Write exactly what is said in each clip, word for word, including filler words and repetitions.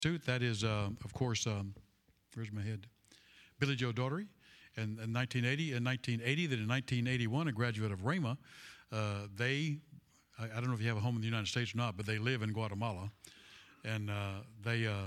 That is, uh, of course, um, where's my head? Billy Joe Daugherty. And in nineteen eighty, in nineteen eighty, then in nineteen eighty-one, a graduate of Rhema. Uh, they, I, I don't know if you have a home in the United States or not, but they live in Guatemala. And uh, they, uh,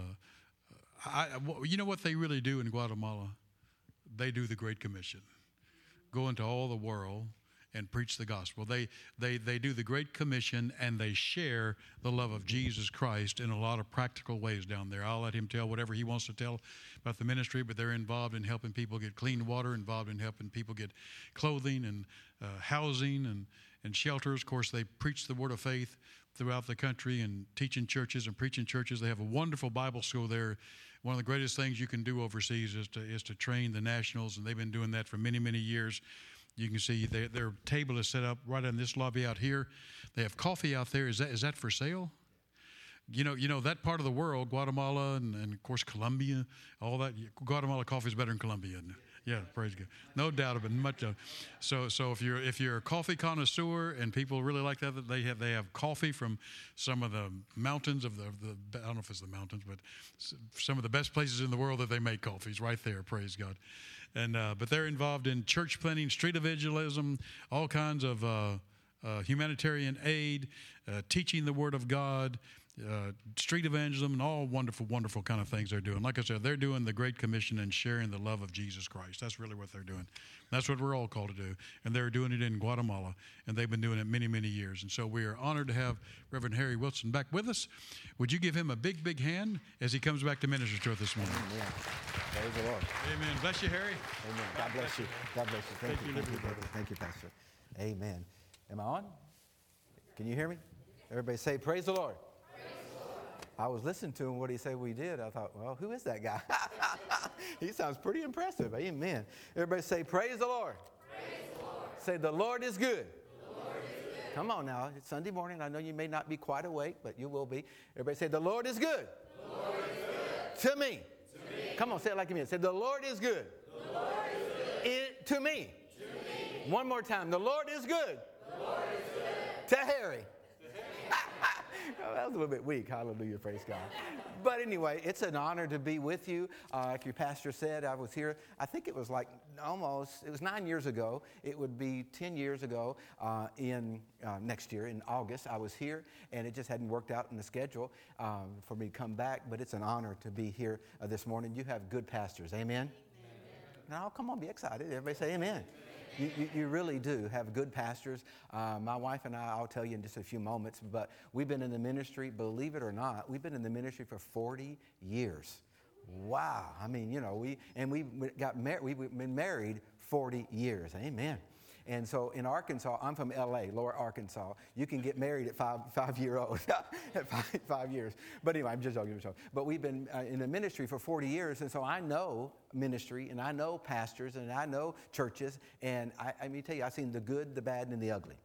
I, you know what they really do in Guatemala? They do the Great Commission. Go into all the world and preach the gospel. They, they, they do the Great Commission, and they share the love of Jesus Christ in a lot of practical ways down there. I'll let him tell whatever he wants to tell about the ministry, but they're involved in helping people get clean water, involved in helping people get clothing and uh, housing and, and shelters. Of course, they preach the word of faith throughout the country and teaching churches and preaching churches. They have a wonderful Bible school there. One of the greatest things you can do overseas is to, is to train the nationals, and they've been doing that for many, many years. You can see their, their table is set up right in this lobby out here. They have coffee out there. Is that is that for sale? You know, you know that part of the world, Guatemala and, and of course Colombia, all that. Guatemala coffee is better than Colombia, isn't it? Yeah, praise God. No doubt about it. Much of. So, so if you're if you're a coffee connoisseur and people really like that, they have they have coffee from some of the mountains of the, the I don't know if it's the mountains, but some of the best places in the world that they make coffees right there. Praise God. And uh, but they're involved in church planting, street evangelism, all kinds of uh, uh, humanitarian aid, uh, teaching the Word of God, uh, street evangelism, and all wonderful, wonderful kind of things they're doing. Like I said, they're doing the Great Commission and sharing the love of Jesus Christ. That's really what they're doing. That's what we're all called to do. And they're doing it in Guatemala, and they've been doing it many, many years. And so we are honored to have Reverend Harry Wilson back with us. Would you give him a big, big hand as he comes back to minister to us this morning? Amen. Praise the Lord. Amen. Bless you, Harry. Amen. God bless you. God bless you. Thank, Thank you. Thank you, brother. Thank you, Pastor. Amen. Am I on? Can you hear me? Everybody say, praise the Lord. Praise the Lord. I was listening to him, what he said we did. I thought, well, who is that guy? He sounds pretty impressive. Amen. Everybody say, praise the Lord. Praise the Lord. Say, the Lord is good. The Lord is good. Come on now. It's Sunday morning. I know you may not be quite awake, but you will be. Everybody say, the Lord is good. The Lord is good. To me. Come on, say it like me. Say, the Lord is good. The Lord is good. It, to me. To me. One more time. The Lord is good. The Lord is good. To Harry. Oh, that was a little bit weak. Hallelujah. Praise God. But anyway, it's an honor to be with you. Uh, like your pastor said, I was here, I think it was like almost, it was nine years ago. It would be ten years ago uh, in uh, next year, in August. I was here, and it just hadn't worked out in the schedule um, for me to come back. But it's an honor to be here uh, this morning. You have good pastors. Amen? Amen. Now, come on, be excited. Everybody say amen. You, you, you really do have good pastors. Uh, my wife and I, I'll tell you in just a few moments, but we've been in the ministry, believe it or not, we've been in the ministry for forty years. Wow. I mean, you know, we, and we got married, we've been married forty years. Amen. And so in Arkansas, I'm from L A, Lower Arkansas. You can get married at five, five year old, at five, five years. But anyway, I'm just joking. But we've been uh, in the ministry for forty years, and so I know ministry, and I know pastors, and I know churches, and I, I mean, tell you, I've seen the good, the bad, and the ugly.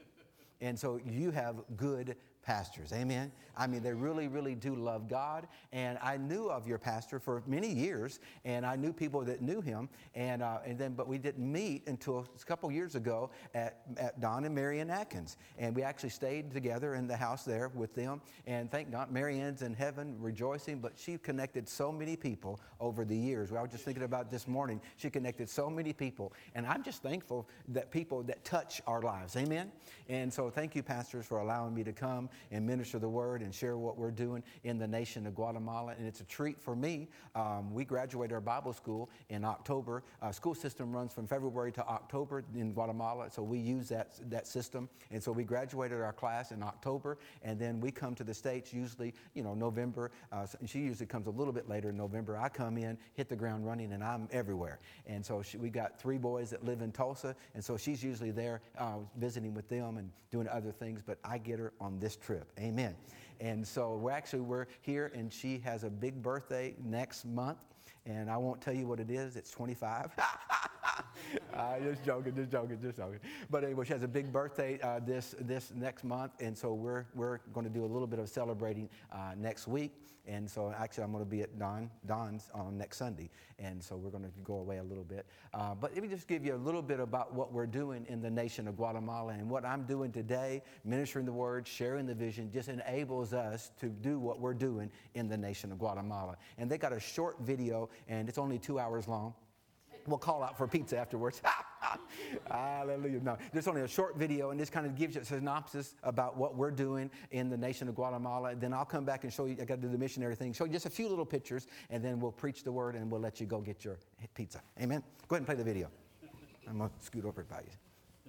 And so you have good pastors. Amen. I mean, they really, really do love God. And I knew of your pastor for many years, and I knew people that knew him. And uh, and then, but we didn't meet until a couple years ago at, at Don and Marianne Atkins. And we actually stayed together in the house there with them. And thank God, Marianne's in heaven rejoicing, but she connected so many people over the years. I was just thinking about this morning. She connected so many people. And I'm just thankful that people that touch our lives. Amen. And so thank you, pastors, for allowing me to come and minister the word and share what we're doing in the nation of Guatemala. And it's a treat for me. Um, we graduated our Bible school in October. Uh, school system runs from February to October in Guatemala, so we use that, that system. And so we graduated our class in October, and then we come to the States usually, you know, November. Uh, she usually comes a little bit later in November. I come in, hit the ground running, and I'm everywhere. And so she, we got three boys that live in Tulsa, and so she's usually there uh, visiting with them and doing other things, but I get her on this trip. Amen. And so we're actually, we're here, and she has a big birthday next month, and I won't tell you what it is. It's twenty-five. uh, just joking, just joking, just joking. But anyway, she has a big birthday uh, this this next month, and so we're we're going to do a little bit of celebrating uh, next week. And so actually, I'm going to be at Don Don's on next Sunday, and so we're going to go away a little bit. Uh, but let me just give you a little bit about what we're doing in the nation of Guatemala, and what I'm doing today, ministering the word, sharing the vision, just enables us to do what we're doing in the nation of Guatemala. And they got a short video, and it's only two hours long. We'll call out for pizza afterwards. Hallelujah. No, there's only a short video, and this kind of gives you a synopsis about what we're doing in the nation of Guatemala. Then I'll come back and show you. I got to do the missionary thing. Show you just a few little pictures, and then we'll preach the word, and we'll let you go get your pizza. Amen. Go ahead and play the video. I'm going to scoot over by you.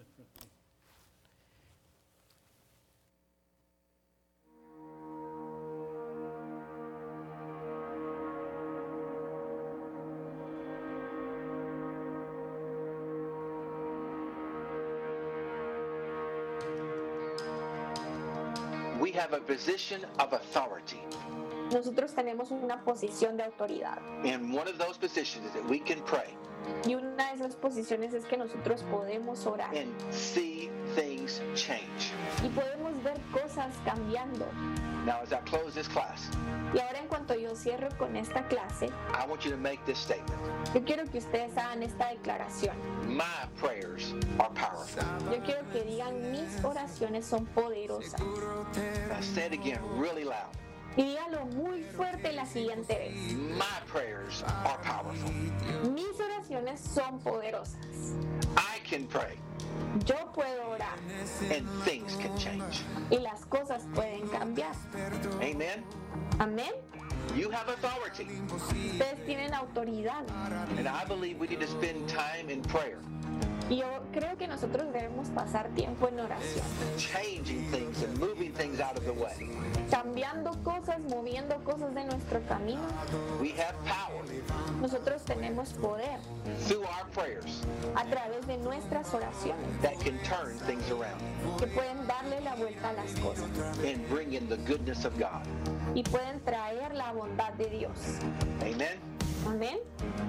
We have a position of authority. Nosotros tenemos una posición de autoridad. And one of those positions is that we can pray. Y una de esas posiciones es que nosotros podemos orar. And see things change. Y podemos ver cosas cambiando. Now, as I close this class, y ahora en cuanto yo cierro con esta clase, I want you to make this statement. Yo quiero que ustedes hagan esta declaración. My prayers are powerful. Yo quiero que digan, mis oraciones son poderosas. Now say it again really loud. Y dígalo muy fuerte la siguiente vez. My prayers are powerful. Mis oraciones son poderosas. I can pray. Yo puedo orar. And things can change. Y las cosas pueden cambiar. Amen. Amén. You have authority. Ustedes tienen autoridad. And I believe we need to spend time in prayer. Y yo creo que nosotros debemos pasar tiempo en oración. Changing things and moving things out of the way. Cambiando cosas, moviendo cosas de nuestro camino. We have power. Nosotros tenemos poder. Through our prayers. A través de nuestras oraciones. That can turn things around. Que pueden darle la vuelta a las cosas. And bring in the goodness of God. Y pueden traer la bondad de Dios. Amen. Amén.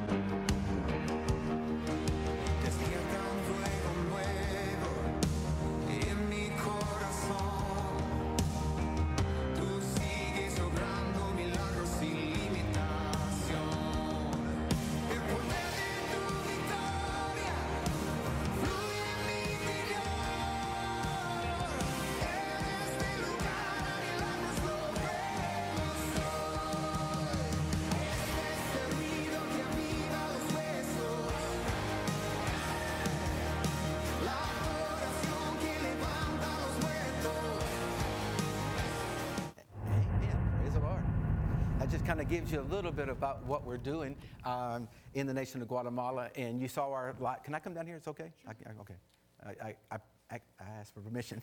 Kind of gives you a little bit about what we're doing um, in the nation of Guatemala. And you saw our live. Can I come down here? It's okay? I, I, okay. I, I, I, I asked for permission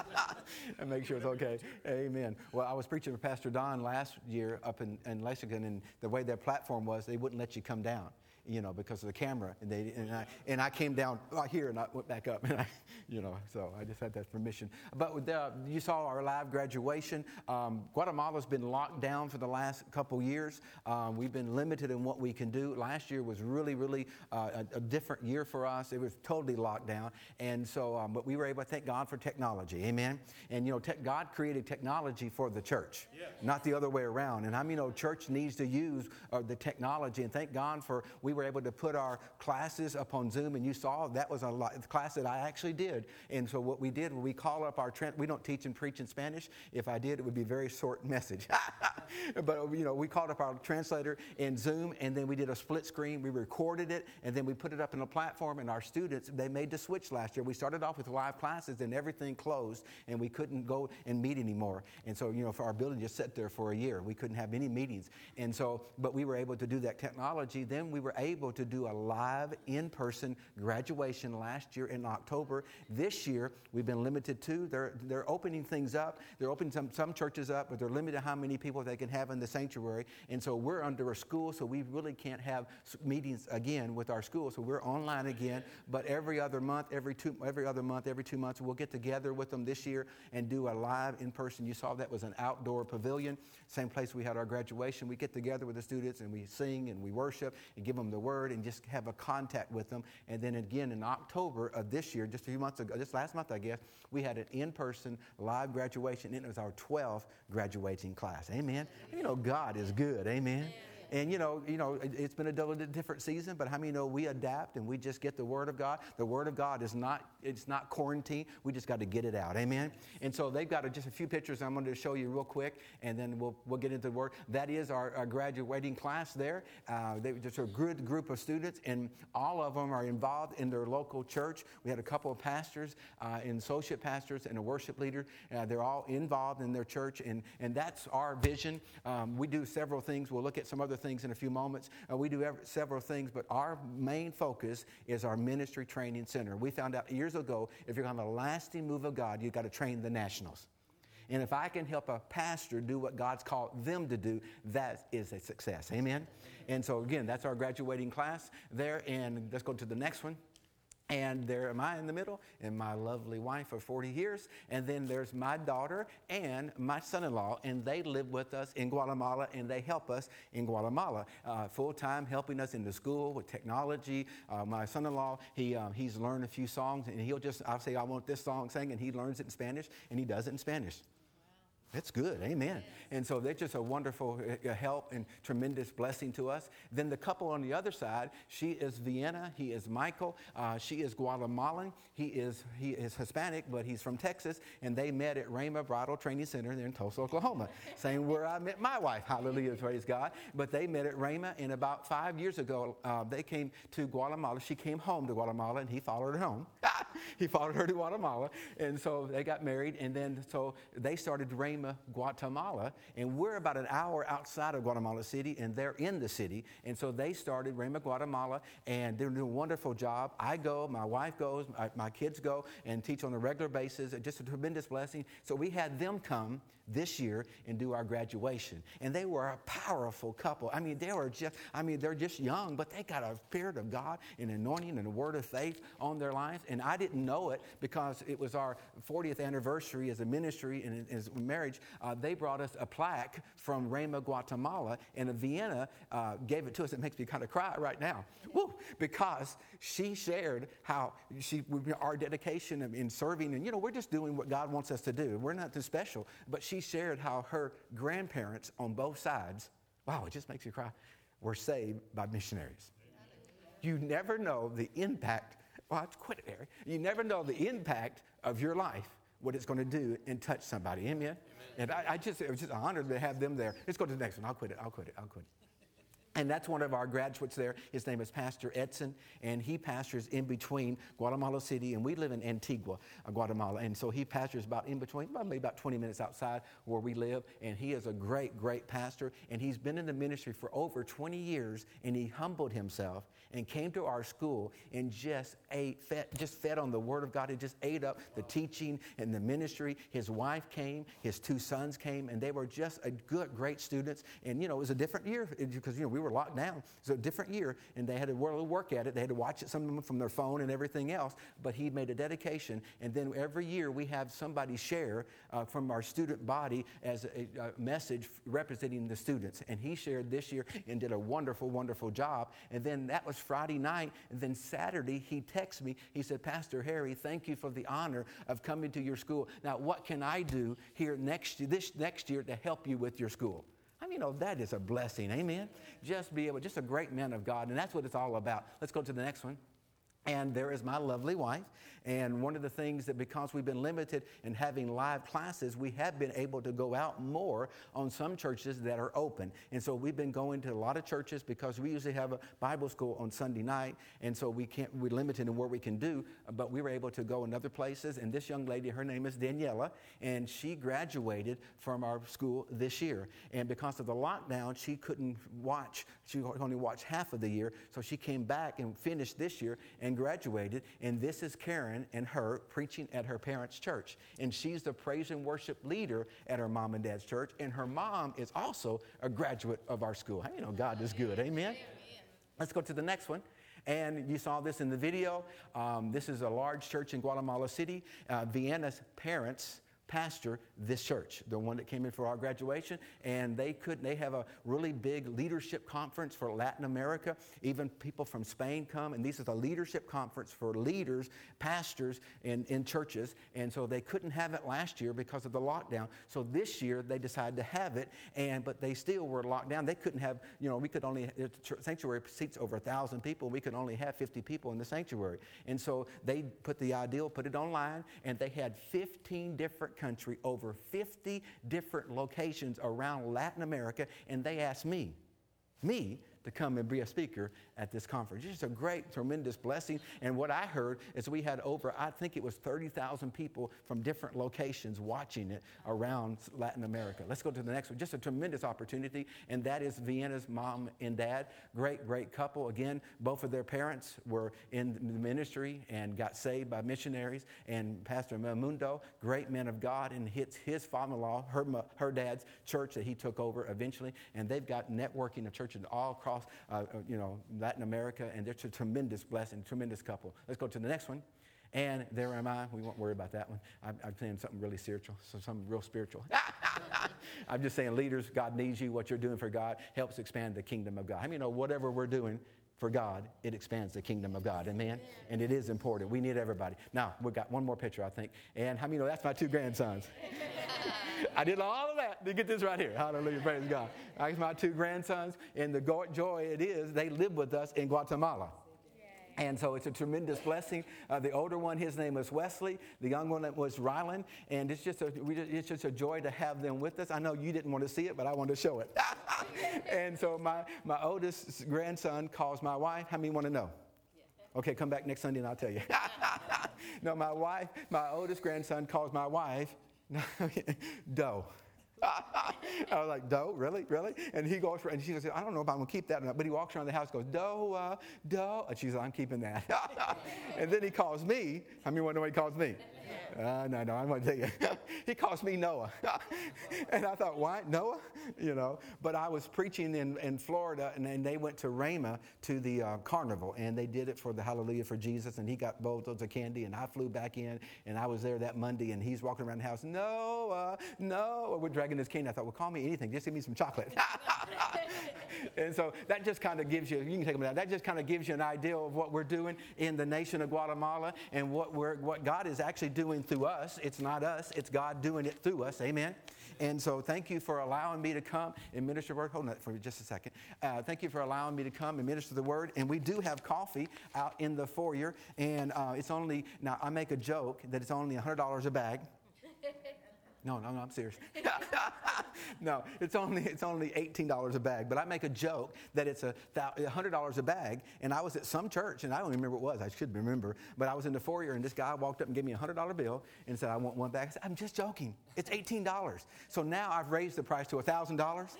and make sure it's okay. Amen. Well, I was preaching with Pastor Don last year up in, in Lexington, and the way their platform was, they wouldn't let you come down, you know, because of the camera. And they and I, and I came down right here, and I went back up, and I, you know, so I just had that permission. But with the, you saw our live graduation. Um, Guatemala's been locked down for the last couple years. Um, we've been limited in what we can do. Last year was really, really uh, a, a different year for us. It was totally locked down, and so, um, but we were able to thank God for technology. Amen. And you know, te- God created technology for the church, yes. Not the other way around. And I mean, you know, church needs to use uh, the technology, and thank God for we were able to put our classes up on Zoom, and you saw that was a lot, class that I actually did. And so what we did, we call up our, we don't teach and preach in Spanish. If I did, it would be a very short message. But, you know, we called up our translator in Zoom, and then we did a split screen. We recorded it, and then we put it up in a platform, and our students, they made the switch last year. We started off with live classes, and everything closed, and we couldn't go and meet anymore. And so, you know, for our building just sat there for a year. We couldn't have any meetings. And so, but we were able to do that technology. Then we were able to do a live, in-person graduation last year in October. This year, we've been limited to. They're, they're opening things up. They're opening some, some churches up, but they're limited how many people they can have in the sanctuary. And so we're under a school, so we really can't have meetings again with our school. So we're online again. But every other month, every two, every other month, every two months, we'll get together with them this year and do a live in-person. You saw that was an outdoor pavilion, same place we had our graduation. We get together with the students and we sing and we worship and give them them the word and just have a contact with them. And then again in October of this year, just a few months ago, just last month, I guess, we had an in-person live graduation, and it was our twelfth graduating class. Amen. You know, God is good. Amen. And, you know, you know, it's been a different season, but how many know we adapt and we just get the Word of God? The Word of God is not, it's not quarantine. We just got to get it out. Amen? And so they've got a, just a few pictures I'm going to show you real quick, and then we'll we'll get into the Word. That is our, our graduating class there. Uh, they were just a good group of students, and all of them are involved in their local church. We had a couple of pastors, uh, and associate pastors, and a worship leader. Uh, they're all involved in their church, and, and that's our vision. Um, we do several things. We'll look at some other things in a few moments. Uh, we do every, several things, but our main focus is our ministry training center. We found out years ago, if you're going to have a lasting move of God, you've got to train the nationals. And if I can help a pastor do what God's called them to do, that is a success. Amen? And so again, that's our graduating class there. And let's go to the next one. And there am I in the middle, and my lovely wife of forty years. And then there's my daughter and my son-in-law, and they live with us in Guatemala, and they help us in Guatemala, uh, full-time, helping us in the school with technology. Uh, my son-in-law, he um, he's learned a few songs, and he'll just, I'll say, I want this song sang, and he learns it in Spanish, and he does it in Spanish. That's good. Amen. And so they're just a wonderful help and tremendous blessing to us. Then the couple on the other side, she is Vienna. He is Michael. Uh, she is Guatemalan. He is he is Hispanic, but he's from Texas. And they met at Rhema Bridal Training Center there in Tulsa, Oklahoma. Same where I met my wife. Hallelujah. Praise God. But they met at Rhema, and about five years ago, uh, they came to Guatemala. She came home to Guatemala, and he followed her home. He followed her to Guatemala. And so they got married, and then so they started Rhema Guatemala, and we're about an hour outside of Guatemala City, and they're in the city. And so they started Rhema Guatemala, and they're doing a wonderful job. I go, my wife goes, my, my kids go and teach on a regular basis. Just a tremendous blessing. So we had them come this year and do our graduation. And they were a powerful couple. I mean, they were just, I mean, they're just young, but they got a spirit of God and anointing and a word of faith on their lives. And I didn't know it because it was our fortieth anniversary as a ministry and as a marriage. Uh, they brought us a plaque from Rhema Guatemala, and Vienna uh, gave it to us. It makes me kind of cry right now. Woo! Because she shared how she, our dedication in serving, and you know, we're just doing what God wants us to do. We're not too special, but she shared how her grandparents on both sides, wow, it just makes you cry, were saved by missionaries. You never know the impact, well, quit it, Harry. You never know the impact of your life, what it's going to do and touch somebody. Amen? Amen. And I, I just, it was just an honor to have them there. Let's go to the next one. I'll quit it. I'll quit it. I'll quit it. And that's one of our graduates there. His name is Pastor Edson, and he pastors in between Guatemala City, and we live in Antigua, uh, Guatemala. And so he pastors about in between, probably about twenty minutes outside where we live. And he is a great, great pastor. And he's been in the ministry for over twenty years, and he humbled himself and came to our school and just ate, fed, just fed on the Word of God. He just ate up the teaching and the ministry. His wife came, his two sons came, and they were just a good, great students. And, you know, it was a different year because, you know, we were locked down. So a different year, and they had to really work at it. They had to watch it, some of them from their phone and everything else. But he made a dedication, and then every year we have somebody share uh, from our student body as a, a message representing the students. And he shared this year and did a wonderful, wonderful job. And then that was Friday night, and then Saturday he texted me. He said, Pastor Harry, thank you for the honor of coming to your school. Now, what can I do here next this next year to help you with your school? I mean, you know, that is a blessing. Amen. Just be able, just a great man of God, and that's what it's all about. Let's go to the next one. And there is my lovely wife. And one of the things that because we've been limited in having live classes, we have been able to go out more on some churches that are open. And so we've been going to a lot of churches because we usually have a Bible school on Sunday night. And so we can't, we're limited in what we can do, but we were able to go in other places. And this young lady, her name is Daniela, and she graduated from our school this year. And because of the lockdown, she couldn't watch, she could only watch half of the year. So she came back and finished this year and graduated. And this is Karen and her preaching at her parents' church. And she's the praise and worship leader at her mom and dad's church. And her mom is also a graduate of our school. How you know God is good? Amen? Amen. Let's go to the next one. And you saw this in the video. Um, this is a large church in Guatemala City. Uh, Vienna's parents pastor this church, the one that came in for our graduation. And they could they have a really big leadership conference for Latin America. Even people from Spain come, and this is a leadership conference for leaders, pastors in, in churches. And so they couldn't have it last year because of the lockdown. So this year they decided to have it, and but they still were locked down. They couldn't have, you know, we could only, the sanctuary seats over a thousand people. We could only have fifty people in the sanctuary. And so they put the ideal, put it online, and they had fifteen different countries, over fifty different locations around Latin America, and they asked me, me, to come and be a speaker at this conference. It's just a great, tremendous blessing. And what I heard is we had over, I think it was thirty thousand people from different locations watching it around Latin America. Let's go to the next one. Just a tremendous opportunity, and that is Vienna's mom and dad. Great, great couple. Again, both of their parents were in the ministry and got saved by missionaries. And Pastor Mamundo, great man of God, and hits his father-in-law, her, her dad's church that he took over eventually. And they've got networking of churches all across Uh, you know, Latin America, and it's a tremendous blessing, tremendous couple. Let's go to the next one. And there am I. We won't worry about that one. I'm, I'm saying something really spiritual, so something real spiritual. I'm just saying, leaders, God needs you. What you're doing for God helps expand the kingdom of God. I mean, you know, whatever we're doing for God, it expands the kingdom of God. Amen? Amen. And it is important. We need everybody. Now, we've got one more picture, I think. And how many know that's my two grandsons? I did all of that to get this right here. Hallelujah. Praise God. That's my two grandsons. And the joy it is, they live with us in Guatemala. And so it's a tremendous blessing. Uh, the older one, his name was Wesley. The young one was Rylan. And it's just, a, we, it's just a joy to have them with us. I know you didn't want to see it, but I wanted to show it. And so my, my oldest grandson calls my wife. How many want to know? Okay, come back next Sunday and I'll tell you. No, my wife, my oldest grandson calls my wife Doe. I was like, Doe, really, really? And he goes, and she says, I don't know if I'm going to keep that or not. But he walks around the house, goes, Doe, uh, Doe. And she says, I'm keeping that. And then he calls me. How many want to know what he calls me? Uh, no, no, I'm going to tell you. He calls me Noah. And I thought, why? Noah? You know, but I was preaching in, in Florida, and then they went to Rhema to the uh, carnival, and they did it for the Hallelujah for Jesus, and he got bowls of candy, and I flew back in, and I was there that Monday, and he's walking around the house, Noah, Noah. We're dragging his cane. I thought, well, call me anything. Just give me some chocolate. And so that just kind of gives you, you can take them down, that just kind of gives you an idea of what we're doing in the nation of Guatemala and what we're, what God is actually doing through us. It's not us, it's God doing it through us. Amen. And so thank you for allowing me to come and minister the word. Hold on for just a second. Uh, thank you for allowing me to come and minister the word. And we do have coffee out in the foyer. And uh, it's only, now I make a joke that it's only one hundred dollars a bag. No, no, no, I'm serious. No, it's only it's only eighteen dollars a bag. But I make a joke that it's a one hundred dollars a bag. And I was at some church, and I don't even remember what it was. I should remember. But I was in the foyer, and this guy walked up and gave me a one hundred dollar bill and said, I want one bag. I said, I'm just joking. It's eighteen dollars. So now I've raised the price to one thousand dollars.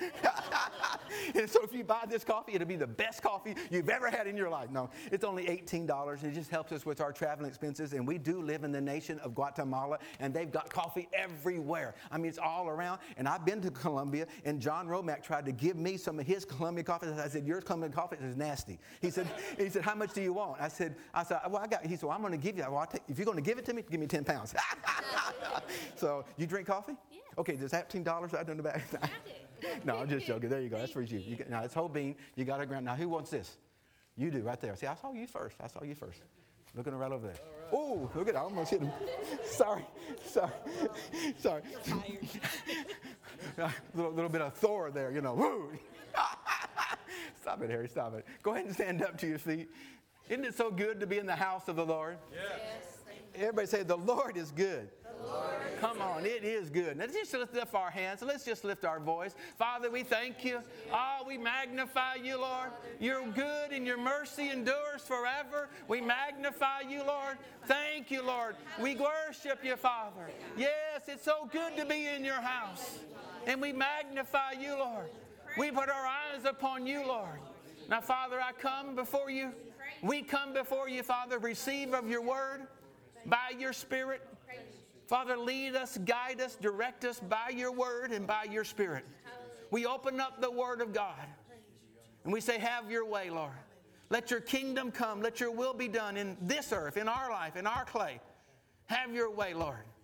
And so if you buy this coffee, it'll be the best coffee you've ever had in your life. No, it's only eighteen dollars. And it just helps us with our traveling expenses. And we do live in the nation of Guatemala, and they've got coffee everywhere. I mean, it's all around. And I've been to Colombia, and John Romack tried to give me some of his Colombian coffee. I said, your Colombian coffee is nasty. He said, he said, how much do you want? I said, I said, well, I got, he said, well, I'm going to give you, well, I'll take, if you're going to give it to me, give me ten pounds. So you drink coffee? Yeah. Okay, there's eighteen dollars right in the back. No, I'm just joking. There you go. That's for you. you get, now, it's whole bean. You got a ground. Now, who wants this? You do right there. See, I saw you first. I saw you first. Looking right over there. Oh, look at that. I almost hit him. Sorry. Sorry. Sorry. A little, little bit of Thor there, you know. Woo. Stop it, Harry. Stop it. Go ahead and stand up to your feet. Isn't it so good to be in the house of the Lord? Yes. Everybody say, the Lord is good. Come on, it is good. Now, let's just lift up our hands. Let's just lift our voice. Father, we thank you. Oh, we magnify you, Lord. You're good and your mercy endures forever. We magnify you, Lord. Thank you, Lord. We worship you, Father. Yes, it's so good to be in your house. And we magnify you, Lord. We put our eyes upon you, Lord. Now, Father, I come before you. We come before you, Father, receive of your word by your Spirit. Father, lead us, guide us, direct us by your word and by your Spirit. We open up the word of God. And we say, have your way, Lord. Let your kingdom come. Let your will be done in this earth, in our life, in our clay. Have your way, Lord.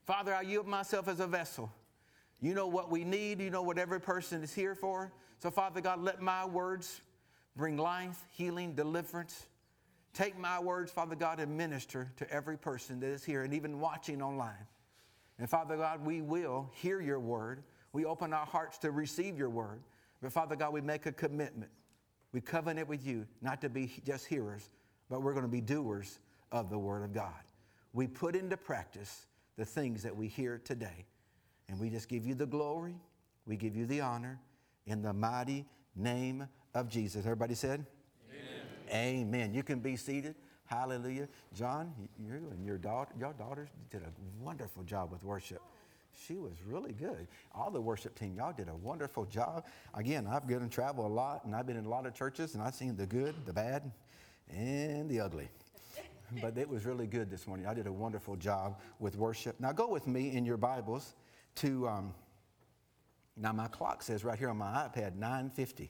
Father, I yield myself as a vessel. You know what we need. You know what every person is here for. So, Father God, let my words bring life, healing, deliverance. Take my words, Father God, and minister to every person that is here and even watching online. And, Father God, we will hear your word. We open our hearts to receive your word. But, Father God, we make a commitment. We covenant with you not to be just hearers, but we're going to be doers of the word of God. We put into practice the things that we hear today. And we just give you the glory. We give you the honor in the mighty name of Jesus. Everybody said? Amen. Amen. You can be seated. Hallelujah. John, you and your daughter, your daughters did a wonderful job with worship. She was really good. All the worship team, y'all did a wonderful job. Again, I've been and traveled a lot, and I've been in a lot of churches, and I've seen the good, the bad, and the ugly. But it was really good this morning. I did a wonderful job with worship. Now go with me in your Bibles to, um, now my clock says right here on my iPad, nine fifty.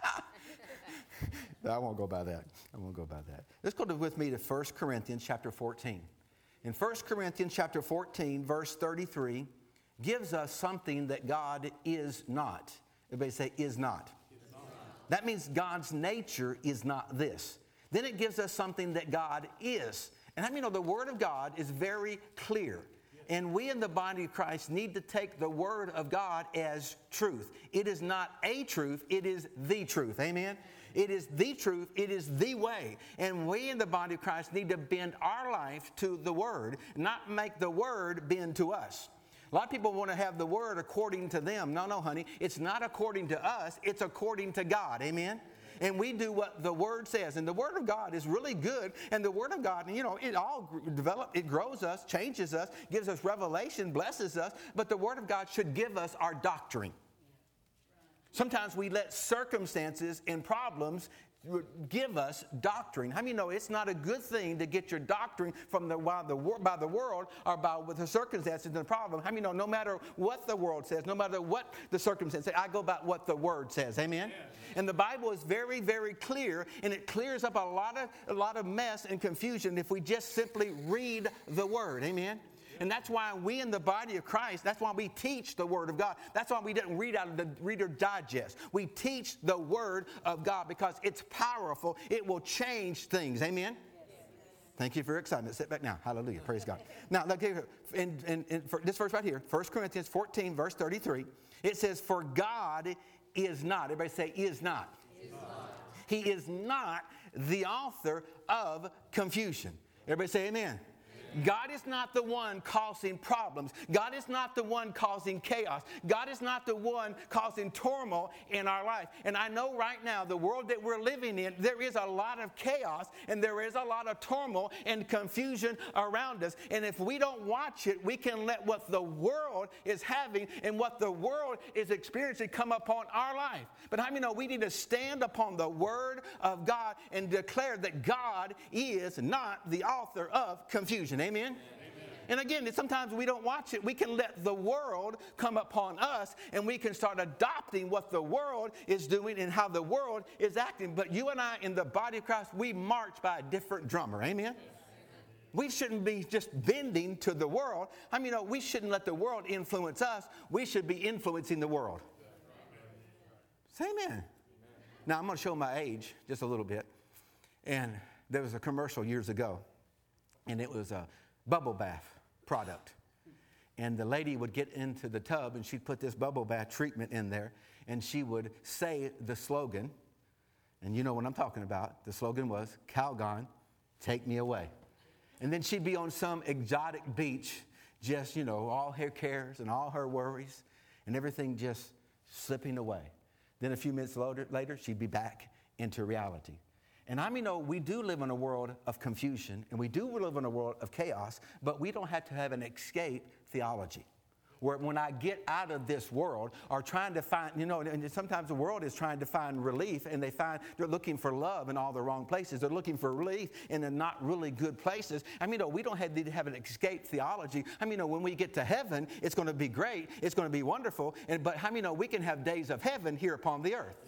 I won't go by that. I won't go by that. Let's go to, with me to First Corinthians chapter fourteen. In First Corinthians chapter fourteen, verse thirty-three, gives us something that God is not. Everybody say, is not. Is not. That means God's nature is not this. Then it gives us something that God is. And I mean, you know, the Word of God is very clear. And we in the body of Christ need to take the Word of God as truth. It is not a truth, it is the truth. Amen? It is the truth, it is the way. And we in the body of Christ need to bend our life to the Word, not make the Word bend to us. A lot of people want to have the Word according to them. No, no, honey. It's not according to us. It's according to God. Amen? And we do what the Word says. And the Word of God is really good. And the Word of God, you know, it all develops, it grows us, changes us, gives us revelation, blesses us. But the Word of God should give us our doctrine. Sometimes we let circumstances and problems give us doctrine. How many know it's not a good thing to get your doctrine from the by the, by the world or by with the circumstances and the problem? How many know no matter what the world says, no matter what the circumstances, I go by what the Word says. Amen? Yeah. And the Bible is very, very clear, and it clears up a lot of a lot of mess and confusion if we just simply read the Word. Amen? And that's why we in the body of Christ, that's why we teach the Word of God. That's why we didn't read out of the Reader Digest. We teach the Word of God because it's powerful. It will change things. Amen? Yes. Thank you for your excitement. Sit back now. Hallelujah. Praise God. Now, look here. In, in, in, for this verse right here, First Corinthians fourteen, verse thirty-three, it says, for God is not. Everybody say, is not. Is not. He is not the author of confusion. Everybody say amen. God is not the one causing problems. God is not the one causing chaos. God is not the one causing turmoil in our life. And I know right now, the world that we're living in, there is a lot of chaos and there is a lot of turmoil and confusion around us. And if we don't watch it, we can let what the world is having and what the world is experiencing come upon our life. But how many know we need to stand upon the Word of God and declare that God is not the author of confusion. Amen? Amen. And again, sometimes we don't watch it. We can let the world come upon us and we can start adopting what the world is doing and how the world is acting. But you and I in the body of Christ, we march by a different drummer. Amen? We shouldn't be just bending to the world. I mean, you know, we shouldn't let the world influence us. We should be influencing the world. Say amen. Now, I'm going to show my age just a little bit. And there was a commercial years ago. And it was a bubble bath product. And the lady would get into the tub and she'd put this bubble bath treatment in there. And she would say the slogan. And you know what I'm talking about. The slogan was, Calgon, take me away. And then she'd be on some exotic beach, just, you know, all her cares and all her worries and everything just slipping away. Then a few minutes later, later she'd be back into reality. And I mean, know we do live in a world of confusion, and we do live in a world of chaos, but we don't have to have an escape theology. Where when I get out of this world, or trying to find, you know, and sometimes the world is trying to find relief, and they find they're looking for love in all the wrong places. They're looking for relief in the not really good places. I mean, no, we don't have to have an escape theology. I mean, no, when we get to heaven, it's going to be great. It's going to be wonderful. And but how many know we can have days of heaven here upon the earth? Yes.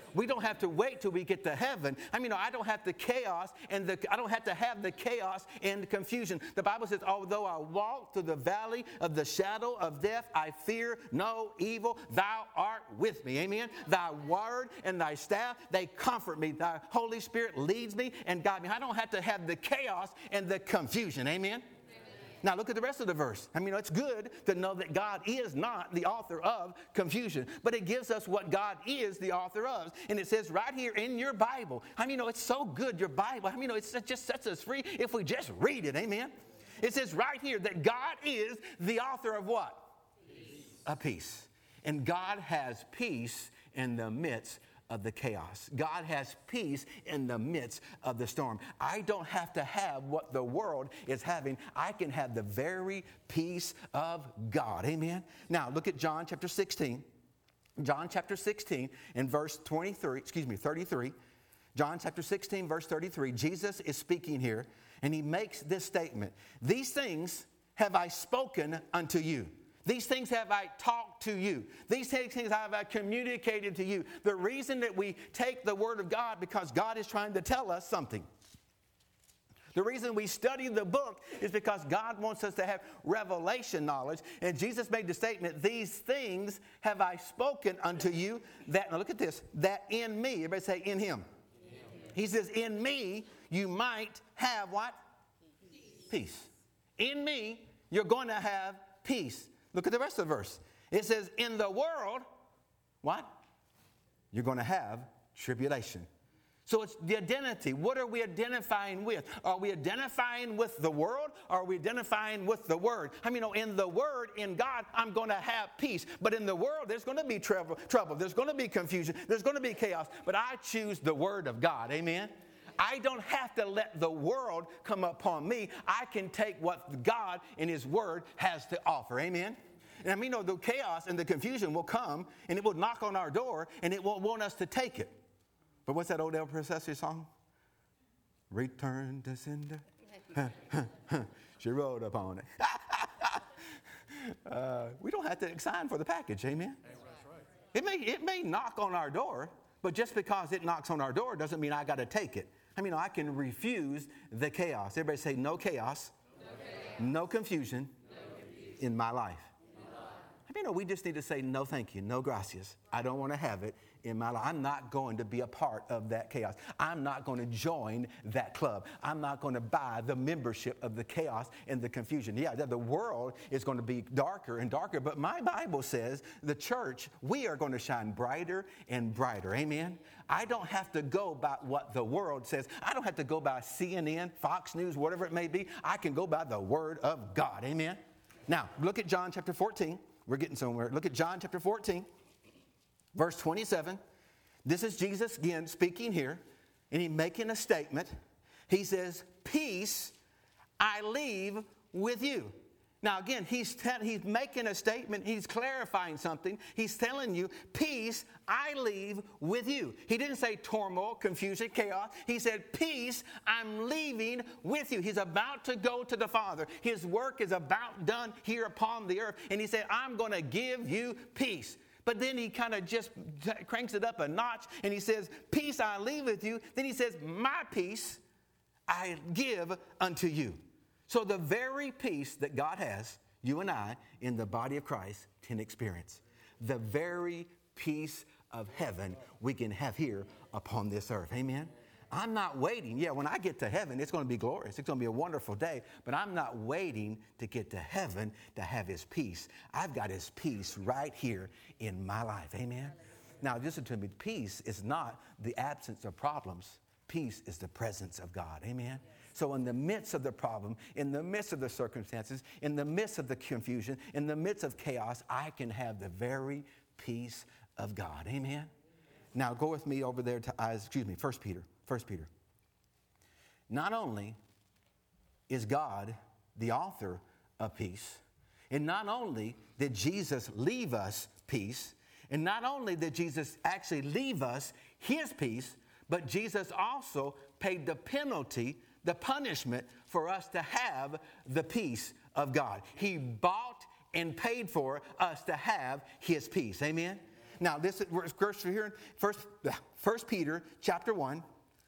We don't have to wait till we get to heaven. I mean, I don't have the chaos and the I don't have to have the chaos and the confusion. The Bible says, although I walk through the valley of the shadow of death, I fear no evil. Thou art with me. Amen. Thy word and thy staff, they comfort me. Thy Holy Spirit leads me and guides me. I don't have to have the chaos and the confusion. Amen. Now look at the rest of the verse. I mean, it's good to know that God is not the author of confusion, but it gives us what God is the author of. And it says right here in your Bible, I mean, you know, it's so good, your Bible. I mean, you know, it just sets us free if we just read it. Amen. It says right here that God is the author of what? Peace. A peace. And God has peace in the midst of the chaos. God has peace in the midst of the storm. I don't have to have what the world is having. I can have the very peace of God. Amen. Now look at John chapter sixteen. John chapter sixteen and verse twenty-three, excuse me, thirty-three. John chapter sixteen, verse thirty-three. Jesus is speaking here and he makes this statement. These things have I spoken unto you. These things have I talked to you. These things have I communicated to you. The reason that we take the Word of God, because God is trying to tell us something. The reason we study the book is because God wants us to have revelation knowledge. And Jesus made the statement, these things have I spoken unto you, that, now look at this, that in me, everybody say in him. In him. He says, in me you might have what? Peace. Peace. In me you're going to have peace. Look at the rest of the verse. It says, in the world, what? You're going to have tribulation. So it's the identity. What are we identifying with? Are we identifying with the world? Or are we identifying with the Word? I mean, you know, in the Word, in God, I'm going to have peace. But in the world, there's going to be trouble. trouble. There's going to be confusion. There's going to be chaos. But I choose the Word of God. Amen? I don't have to let the world come upon me. I can take what God in His Word has to offer. Amen? And I mean, you know, the chaos and the confusion will come, and it will knock on our door, and it won't want us to take it. But what's that old Elvis Presley song? Return to sender. She rode upon it. uh, we don't have to sign for the package. Amen? That's right. It may, it may knock on our door, but just because it knocks on our door doesn't mean I got to take it. I mean, I can refuse the chaos. Everybody say, no chaos, no, chaos. no confusion no confusion. in my life. In my life. I mean, you know, we just need to say, no thank you, no gracias. I don't want to have it in my life. I'm not going to be a part of that chaos. I'm not going to join that club. I'm not going to buy the membership of the chaos and the confusion. Yeah, the world is going to be darker and darker, but my Bible says the church, we are going to shine brighter and brighter. Amen? I don't have to go by what the world says. I don't have to go by C N N, Fox News, whatever it may be. I can go by the Word of God. Amen? Now, look at John chapter fourteen. We're getting somewhere. Look at John chapter fourteen. Verse twenty-seven, this is Jesus again speaking here, and he's making a statement. He says, peace I leave with you. Now again, he's, te- he's making a statement. He's clarifying something. He's telling you, peace I leave with you. He didn't say turmoil, confusion, chaos. He said, peace I'm leaving with you. He's about to go to the Father. His work is about done here upon the earth. And he said, I'm going to give you peace. But then he kind of just cranks it up a notch and he says, peace I leave with you. Then he says, my peace I give unto you. So the very peace that God has, you and I, in the body of Christ, can experience. The very peace of heaven we can have here upon this earth. Amen? I'm not waiting. Yeah, when I get to heaven, it's going to be glorious. It's going to be a wonderful day. But I'm not waiting to get to heaven to have His peace. I've got His peace right here in my life. Amen? Now, listen to me. Peace is not the absence of problems. Peace is the presence of God. Amen? So in the midst of the problem, in the midst of the circumstances, in the midst of the confusion, in the midst of chaos, I can have the very peace of God. Amen? Now, go with me over there to, excuse me, First Peter. First Peter. Not only is God the author of peace, and not only did Jesus leave us peace, and not only did Jesus actually leave us His peace, but Jesus also paid the penalty, the punishment for us to have the peace of God. He bought and paid for us to have His peace. Amen? Now, this is verse here in First, First Peter chapter one,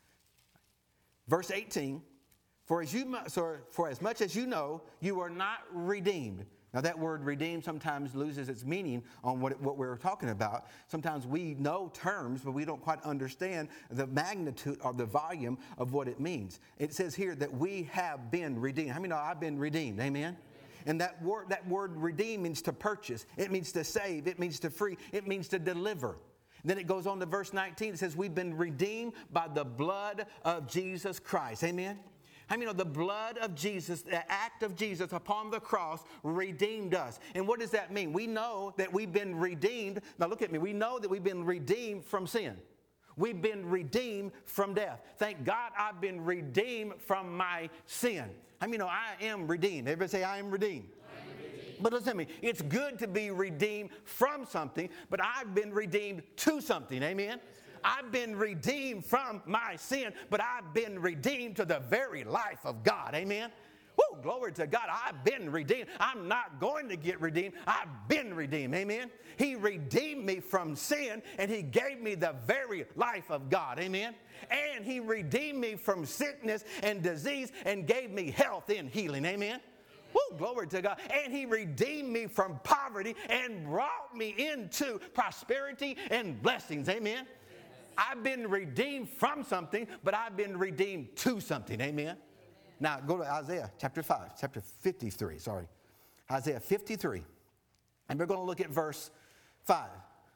verse eighteen. For as you so for as much as you know, you are not redeemed. Now, that word redeemed sometimes loses its meaning on what, it, what we're talking about. Sometimes we know terms, but we don't quite understand the magnitude or the volume of what it means. It says here that we have been redeemed. How many know I've been redeemed? Amen? And that word, that word redeem means to purchase. It means to save. It means to free. It means to deliver. Then it goes on to verse nineteen. It says we've been redeemed by the blood of Jesus Christ. Amen? How many know the blood of Jesus, the act of Jesus upon the cross redeemed us? And what does that mean? We know that we've been redeemed. Now look at me. We know that we've been redeemed from sin. We've been redeemed from death. Thank God I've been redeemed from my sin. How many know I am redeemed? Everybody say I am redeemed. I am redeemed. But listen to me. It's good to be redeemed from something, but I've been redeemed to something. Amen? I've been redeemed from my sin, but I've been redeemed to the very life of God. Amen? Woo, glory to God. I've been redeemed. I'm not going to get redeemed. I've been redeemed. Amen? He redeemed me from sin, and He gave me the very life of God. Amen? And He redeemed me from sickness and disease and gave me health and healing. Amen? Woo, glory to God. And He redeemed me from poverty and brought me into prosperity and blessings. Amen? I've been redeemed from something, but I've been redeemed to something. Amen? Amen? Now, go to Isaiah chapter five, chapter fifty-three, sorry. Isaiah fifty-three. And we're going to look at verse five.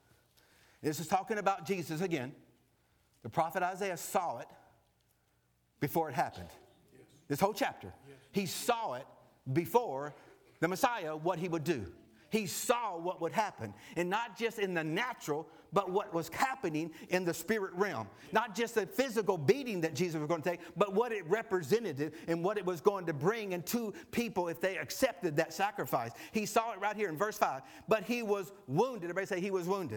This is talking about Jesus again. The prophet Isaiah saw it before it happened. Yes. This whole chapter. Yes. He saw it before the Messiah, what He would do. He saw what would happen, and not just in the natural, but what was happening in the spirit realm. Not just the physical beating that Jesus was going to take, but what it represented and what it was going to bring into people if they accepted that sacrifice. He saw it right here in verse five. But He was wounded. Everybody say He was wounded.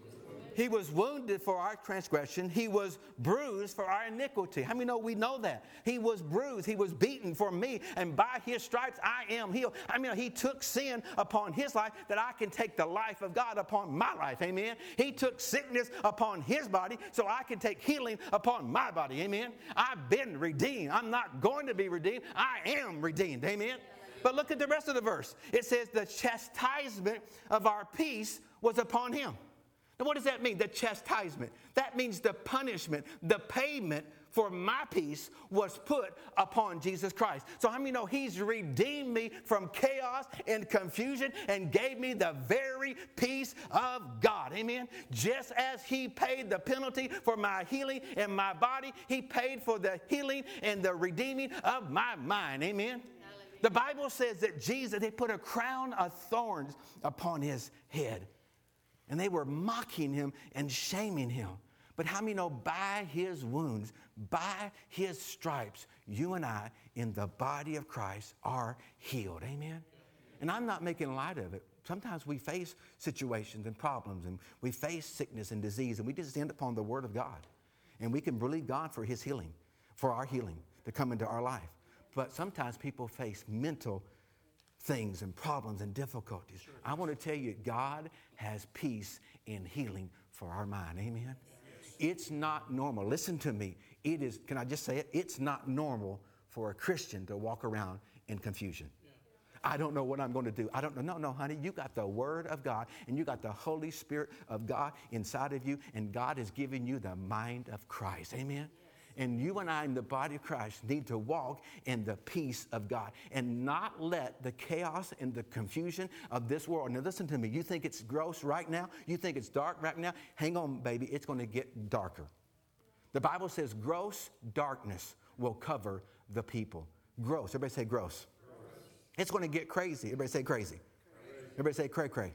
He was wounded for our transgression. He was bruised for our iniquity. How many know we know that? He was bruised. He was beaten for me. And by His stripes, I am healed. I mean, He took sin upon His life that I can take the life of God upon my life. Amen. He took sickness upon His body so I can take healing upon my body. Amen. I've been redeemed. I'm not going to be redeemed. I am redeemed. Amen. But look at the rest of the verse. It says the chastisement of our peace was upon Him. Now, what does that mean? The chastisement. That means the punishment, the payment for my peace was put upon Jesus Christ. So how many know He's redeemed me from chaos and confusion and gave me the very peace of God? Amen? Just as He paid the penalty for my healing in my body, He paid for the healing and the redeeming of my mind. Amen? The Bible says that Jesus, they put a crown of thorns upon His head. And they were mocking Him and shaming Him. But how many know by His wounds, by His stripes, you and I in the body of Christ are healed. Amen? And I'm not making light of it. Sometimes we face situations and problems, and we face sickness and disease, and we just stand upon the Word of God. And we can believe God for His healing, for our healing to come into our life. But sometimes people face mental things and problems and difficulties. Sure. I want to tell you, God has peace and healing for our mind. Amen? Yes. It's not normal. Listen to me. It is, can I just say it? It's not normal for a Christian to walk around in confusion. Yeah. I don't know what I'm going to do. I don't know. No, no, honey. You got the Word of God, and you got the Holy Spirit of God inside of you, and God has given you the mind of Christ. Amen? And you and I in the body of Christ need to walk in the peace of God and not let the chaos and the confusion of this world. Now listen to me. You think it's gross right now? You think it's dark right now? Hang on, baby. It's going to get darker. The Bible says gross darkness will cover the people. Gross. Everybody say gross. Gross. It's going to get crazy. Everybody say crazy. Crazy. Everybody say cray cray.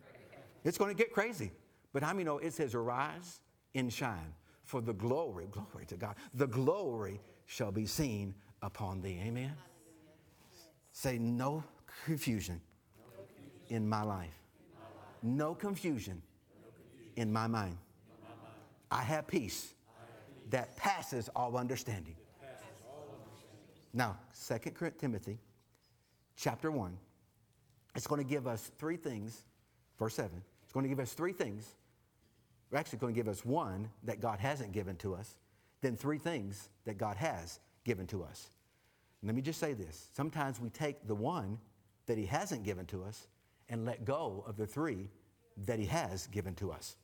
It's going to get crazy. But how many know it says arise and shine? For the glory, glory to God, the glory shall be seen upon thee. Amen? Hallelujah. Say no confusion, no confusion in my life. In my life. No confusion, no confusion in my mind. In my mind. I have peace, I have peace that passes all understanding. Passes all understanding. Now, Second Timothy chapter one, it's going to give us three things, verse seven. It's going to give us three things we're actually going to give us one that God hasn't given to us, then three things that God has given to us. And let me just say this. Sometimes we take the one that he hasn't given to us and let go of the three that he has given to us.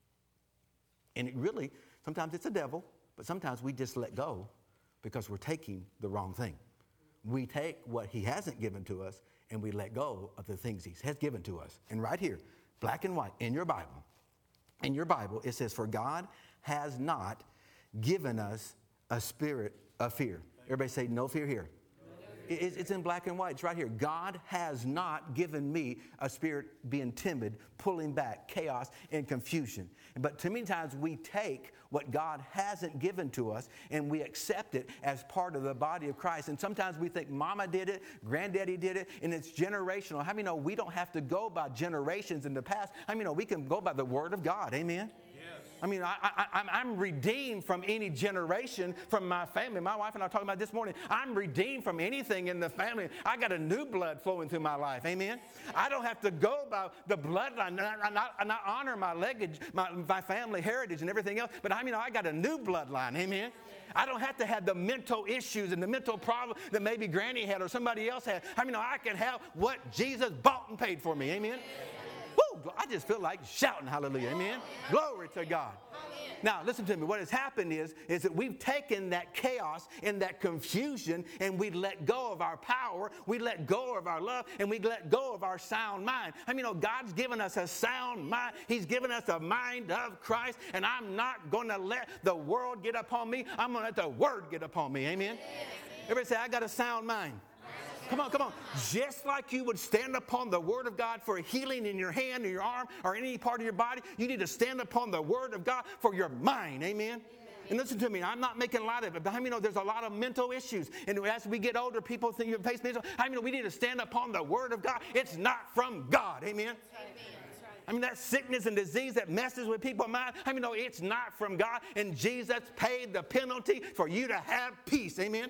And it really, sometimes it's a devil, but sometimes we just let go because we're taking the wrong thing. We take what he hasn't given to us and we let go of the things he has given to us. And right here, black and white, in your Bible, in your Bible, it says, for God has not given us a spirit of fear. Everybody say, no fear here. It's in black and white. It's right here. God has not given me a spirit being timid, pulling back, chaos, and confusion. But too many times we take what God hasn't given to us and we accept it as part of the body of Christ. And sometimes we think mama did it, granddaddy did it, and it's generational. How many know we don't have to go by generations in the past? How many know we can go by the Word of God? Amen? I mean, I, I, I'm redeemed from any generation from my family. My wife and I were talking about this morning. I'm redeemed from anything in the family. I got a new blood flowing through my life. Amen? I don't have to go by the bloodline. I, I, I honor my lineage, my, my family heritage and everything else. But I mean, I got a new bloodline. Amen? I don't have to have the mental issues and the mental problem that maybe Granny had or somebody else had. I mean, I can have what Jesus bought and paid for me. Amen? Woo, I just feel like shouting hallelujah. Amen? Glory to God. Now, listen to me. What has happened is, is that we've taken that chaos and that confusion and we let go of our power, we let go of our love, and we let go of our sound mind. I mean, you know, God's given us a sound mind. He's given us a mind of Christ, and I'm not going to let the world get upon me. I'm going to let the Word get upon me. Amen? Everybody say, I got a sound mind. Come on, come on. Just like you would stand upon the Word of God for healing in your hand or your arm or any part of your body, you need to stand upon the Word of God for your mind. Amen? Amen. And listen to me, I'm not making light of it, but how many know there's a lot of mental issues? And as we get older, people think you face mental. How many know we need to stand upon the Word of God? It's not from God. Amen? Amen. I mean, that sickness and disease that messes with people's mind, I mean, no, it's not from God. And Jesus paid the penalty for you to have peace. Amen?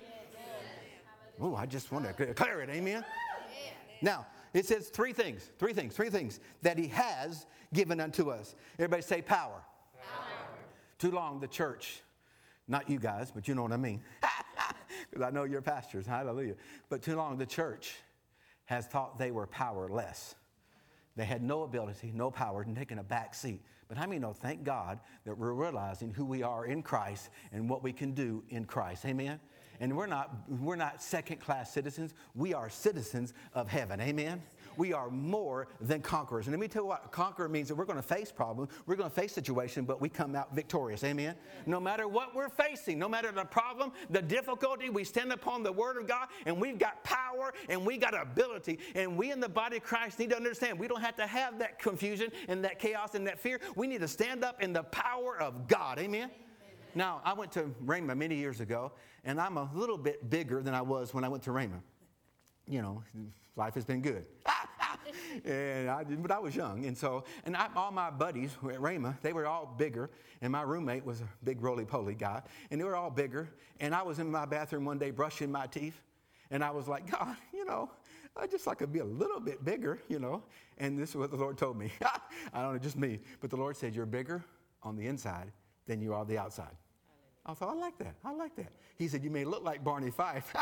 Oh, I just want to declare it. Amen? Now, it says three things, three things, three things that he has given unto us. Everybody say power. Power. Too long the church, not you guys, but you know what I mean. Because I know you're pastors. Hallelujah. But too long the church has thought they were powerless. They had no ability, no power, and taking a back seat. But how many know, thank God, that we're realizing who we are in Christ and what we can do in Christ. Amen? And we're not, we're not second-class citizens. We are citizens of heaven. Amen? We are more than conquerors. And let me tell you what conqueror means, that we're going to face problems. We're going to face situations, but we come out victorious. Amen? No matter what we're facing, no matter the problem, the difficulty, we stand upon the Word of God, and we've got power, and we got ability. And we in the body of Christ need to understand we don't have to have that confusion and that chaos and that fear. We need to stand up in the power of God. Amen? Now, I went to Rhema many years ago, and I'm a little bit bigger than I was when I went to Rhema. You know, life has been good. and I, but I was young, and so, and I, all my buddies at Rhema, they were all bigger, and my roommate was a big roly-poly guy, and they were all bigger, and I was in my bathroom one day brushing my teeth, and I was like, God, you know, I just like to be a little bit bigger, you know, and this is what the Lord told me. I don't know, just me, but the Lord said, you're bigger on the inside than you are the outside. I thought, I like that. I like that. He said, you may look like Barney Fife.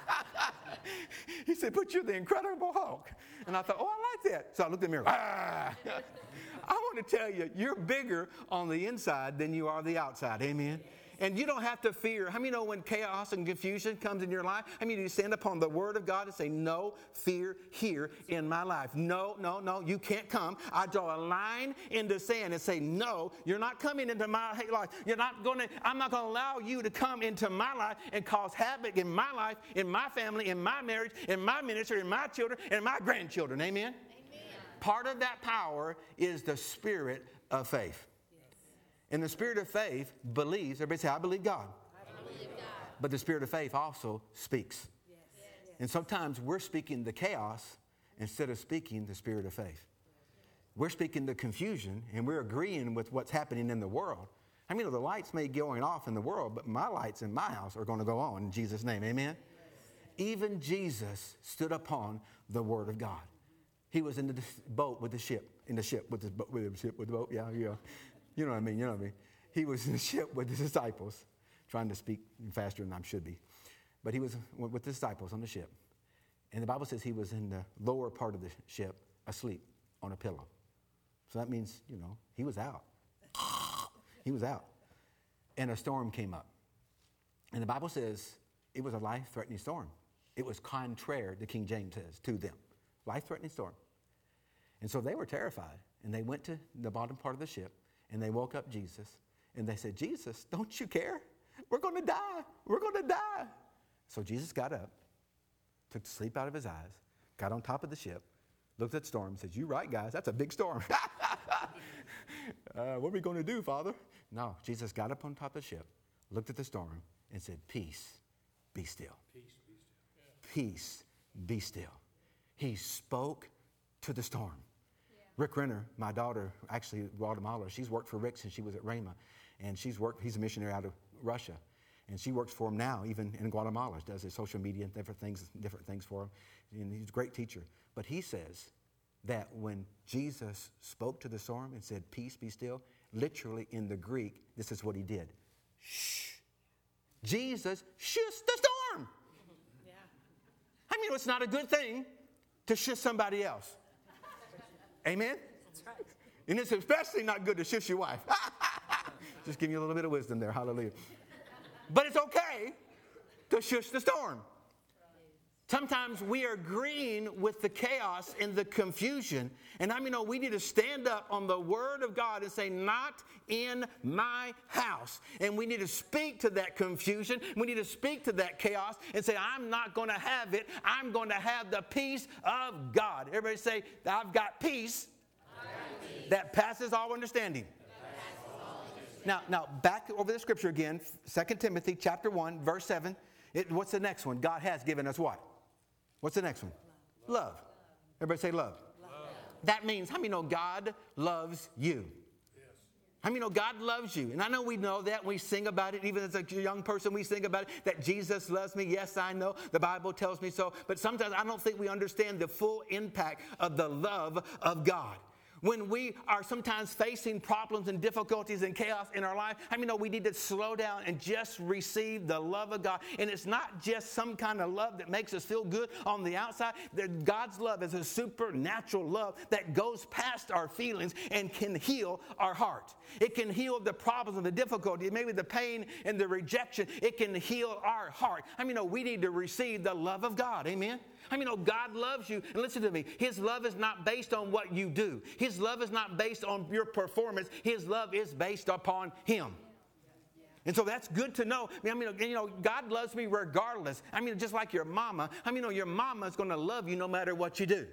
He said, but you're the Incredible Hulk. And I thought, oh, I like that. So I looked in the mirror. Ah. I want to tell you, you're bigger on the inside than you are the outside. Amen? And you don't have to fear. How many know when chaos and confusion comes in your life? I mean, you stand upon the Word of God and say, no fear here in my life. No, no, no, you can't come. I draw a line in the sand and say, no, you're not coming into my life. You're not going to, I'm not going to allow you to come into my life and cause havoc in my life, in my family, in my marriage, in my ministry, in my children, and my grandchildren. Amen? Amen. Part of that power is the spirit of faith. And the spirit of faith believes, everybody say, I believe God. I believe God. But the spirit of faith also speaks. Yes. Yes. And sometimes we're speaking the chaos instead of speaking the spirit of faith. We're speaking the confusion and we're agreeing with what's happening in the world. I mean, the lights may be going off in the world, but my lights in my house are going to go on in Jesus' name. Amen? Yes. Even Jesus stood upon the Word of God. He was in the boat with the ship, in the ship with the, with the ship with the boat, yeah, yeah. You know what I mean? You know what I mean? He was in the ship with his disciples, trying to speak faster than I should be. But he was with the disciples on the ship. And the Bible says he was in the lower part of the ship, asleep on a pillow. So that means, you know, he was out. He was out. And a storm came up. And the Bible says it was a life-threatening storm. It was contrary, the King James says, to them. Life-threatening storm. And so they were terrified. And they went to the bottom part of the ship. And they woke up Jesus. And they said, Jesus, don't you care? We're going to die. We're going to die. So Jesus got up, took the sleep out of his eyes, got on top of the ship, looked at the storm, and said, you right, guys, that's a big storm. uh, what are we going to do, Father? No, Jesus got up on top of the ship, looked at the storm, and said, peace, be still. Peace, be still. Yeah. Peace, be still. He spoke to the storm. Yeah. Rick Renner, my daughter, actually Guatemala, she's worked for Rick since she was at Rhema, and she's worked, he's a missionary out of Russia. And she works for him now, even in Guatemala. She does his social media and different things, different things for him. And he's a great teacher. But he says that when Jesus spoke to the storm and said, peace, be still, literally in the Greek, this is what he did. Shh. Jesus shushed the storm. Yeah. I mean, it's not a good thing to shush somebody else. Amen? That's right. And it's especially not good to shush your wife. Just give you a little bit of wisdom there. Hallelujah. But it's okay to shush the storm. Sometimes we are agreeing with the chaos and the confusion. And I mean, no, we need to stand up on the word of God and say, not in my house. And we need to speak to that confusion. We need to speak to that chaos and say, I'm not going to have it. I'm going to have the peace of God. Everybody say, I've got peace, I've got peace. That passes all understanding. Now, now back over the scripture again, Second Timothy chapter one, verse seven. It, what's the next one? God has given us what? What's the next one? Love. love. Everybody say love. love. That means, how many know God loves you? Yes. How many know God loves you? And I know we know that. We sing about it. Even as a young person, we sing about it, that Jesus loves me. Yes, I know. The Bible tells me so. But sometimes I don't think we understand the full impact of the love of God. When we are sometimes facing problems and difficulties and chaos in our life, I mean, no, we need to slow down and just receive the love of God. And it's not just some kind of love that makes us feel good on the outside. God's love is a supernatural love that goes past our feelings and can heal our heart. It can heal the problems and the difficulty, maybe the pain and the rejection. It can heal our heart. I mean, no, we need to receive the love of God. Amen? I mean, oh, God loves you. And listen to me. His love is not based on what you do. His love is not based on your performance. His love is based upon Him. And so that's good to know. I mean, you know, God loves me regardless. I mean, just like your mama. I mean, you know, your mama is going to love you no matter what you do.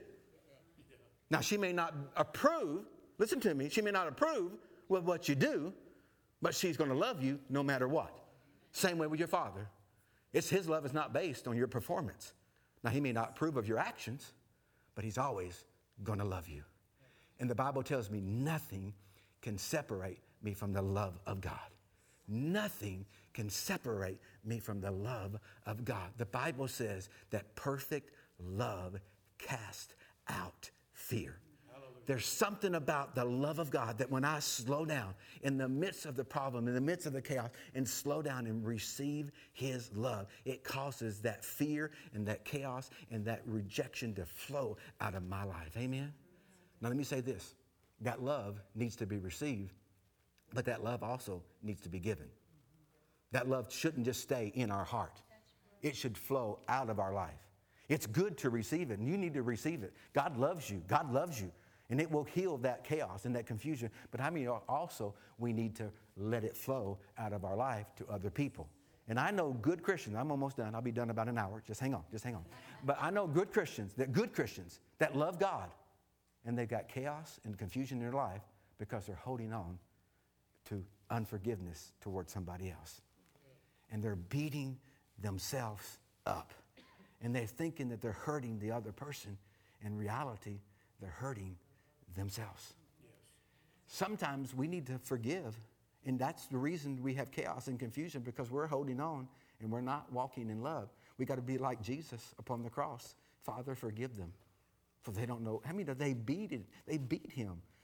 Now, she may not approve. Listen to me. She may not approve with what you do, but she's going to love you no matter what. Same way with your father. It's His love is not based on your performance. Now, He may not approve of your actions, but He's always going to love you. And the Bible tells me nothing can separate me from the love of God. Nothing can separate me from the love of God. The Bible says that perfect love casts out fear. There's something about the love of God that when I slow down in the midst of the problem, in the midst of the chaos, and slow down and receive His love, it causes that fear and that chaos and that rejection to flow out of my life. Amen? Now let me say this. That love needs to be received, but that love also needs to be given. That love shouldn't just stay in our heart. It should flow out of our life. It's good to receive it, and you need to receive it. God loves you. God loves you. And it will heal that chaos and that confusion. But how many also we need to let it flow out of our life to other people? And I know good Christians. I'm almost done. I'll be done in about an hour. Just hang on. Just hang on. But I know good Christians, that good Christians that love God. And they've got chaos and confusion in their life because they're holding on to unforgiveness towards somebody else. And they're beating themselves up. And they're thinking that they're hurting the other person. In reality, they're hurting themselves. Yes. Sometimes we need to forgive, and that's the reason we have chaos and confusion, because we're holding on and we're not walking in love. We got to be like Jesus upon the cross. Father, forgive them, for they don't know. I mean, they beat it. They beat Him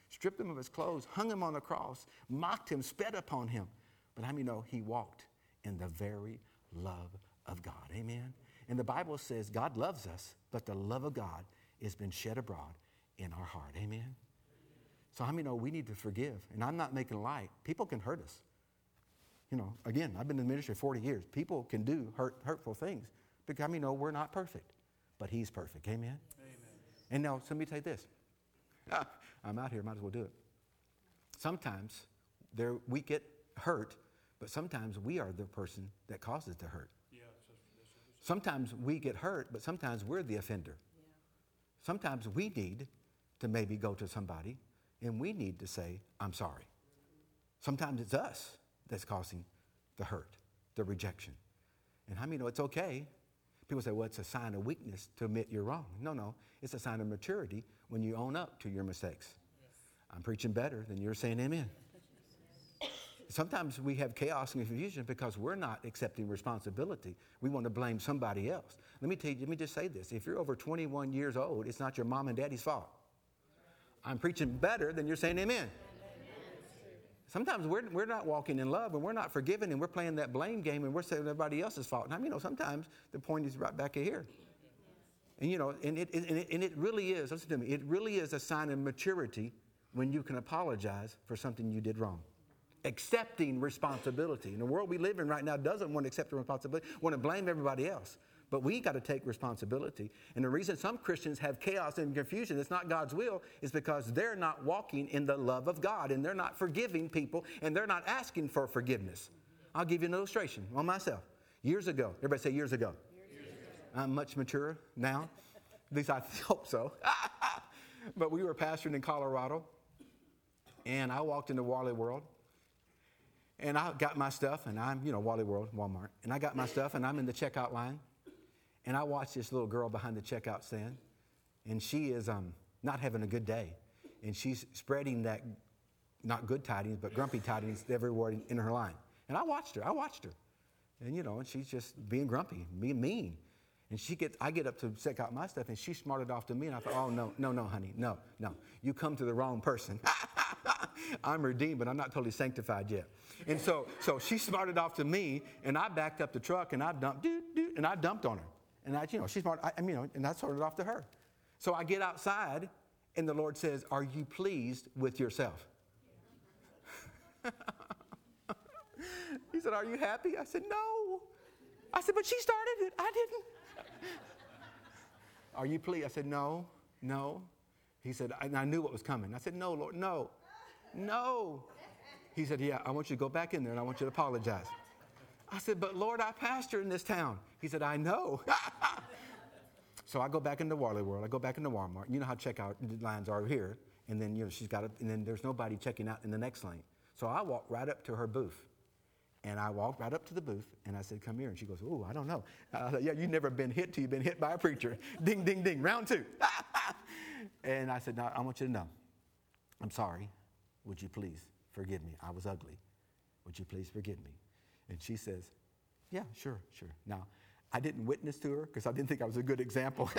stripped him of his clothes, hung him on the cross, mocked him, spit upon him. But how many know he walked in the very love of God? Amen? And the Bible says God loves us, but the love of God has been shed abroad in our heart. Amen? So how many know we need to forgive? And I'm not making light. People can hurt us. You know, again, I've been in the ministry forty years. People can do hurt, hurtful things. Because how many know we're not perfect? But he's perfect. Amen? Amen. And now, so let me tell you this. I'm out here, might as well do it. Sometimes there, we get hurt, but sometimes we are the person that causes the hurt. Yeah, sometimes we get hurt, but sometimes we're the offender. Yeah. Sometimes we need to maybe go to somebody and we need to say, I'm sorry. Sometimes it's us that's causing the hurt, the rejection. And how many know it's okay? People say, well, it's a sign of weakness to admit you're wrong. No, no. It's a sign of maturity when you own up to your mistakes. Yes. I'm preaching better than you're saying amen. Sometimes we have chaos and confusion because we're not accepting responsibility. We want to blame somebody else. Let me tell you, let me just say this. If you're over twenty-one years old, it's not your mom and daddy's fault. I'm preaching better than you're saying amen. Sometimes we're, we're not walking in love and we're not forgiving and we're playing that blame game and we're saying everybody else's fault. And I mean, you know, sometimes the point is right back here. And, you know, and it, and, it, and it really is, listen to me, it really is a sign of maturity when you can apologize for something you did wrong. Accepting responsibility. And the world we live in right now doesn't want to accept the responsibility, want to blame everybody else. But we got to take responsibility. And the reason some Christians have chaos and confusion, it's not God's will, is because they're not walking in the love of God and they're not forgiving people and they're not asking for forgiveness. I'll give you an illustration on myself. Years ago, everybody say years ago. Years ago. I'm much maturer now. At least I hope so. But we were pastoring in Colorado and I walked into Wally World. And I got my stuff, and I'm, you know, Wally World, Walmart. And I got my stuff, and I'm in the checkout line. And I watched this little girl behind the checkout stand. And she is um, not having a good day. And she's spreading that, not good tidings, but grumpy tidings everywhere in her line. And I watched her. I watched her. And, you know, and she's just being grumpy, being mean. And she gets, I get up to check out my stuff, and she smarted off to me. And I thought, oh, no, no, no, honey, no, no. You come to the wrong person. I'm redeemed, but I'm not totally sanctified yet. And so so she smarted off to me, and I backed up the truck, and I dumped, doo, doo, and I dumped on her. And I, you know, she's smart, I, I mean, you know, and I sorted off to her. So I get outside, and the Lord says, are you pleased with yourself? He said, are you happy? I said, no. I said, but she started it. I didn't. Are you pleased? I said, no, no. He said, and I knew what was coming. I said, no, Lord, no, no. He said, yeah, I want you to go back in there and I want you to apologize. I said, but Lord, I pastor in this town. He said, I know. So I go back into Wally World. I go back into Walmart. You know how checkout lines are here. And then, you know, she's got it, and then there's nobody checking out in the next lane. So I walk right up to her booth. And I walked right up to the booth, and I said, come here. And she goes, oh, I don't know. I said, yeah, you've never been hit till you've been hit by a preacher. Ding, ding, ding, round two. And I said, no, I want you to know, I'm sorry. Would you please forgive me? I was ugly. Would you please forgive me? And she says, yeah, sure, sure. Now, I didn't witness to her because I didn't think I was a good example.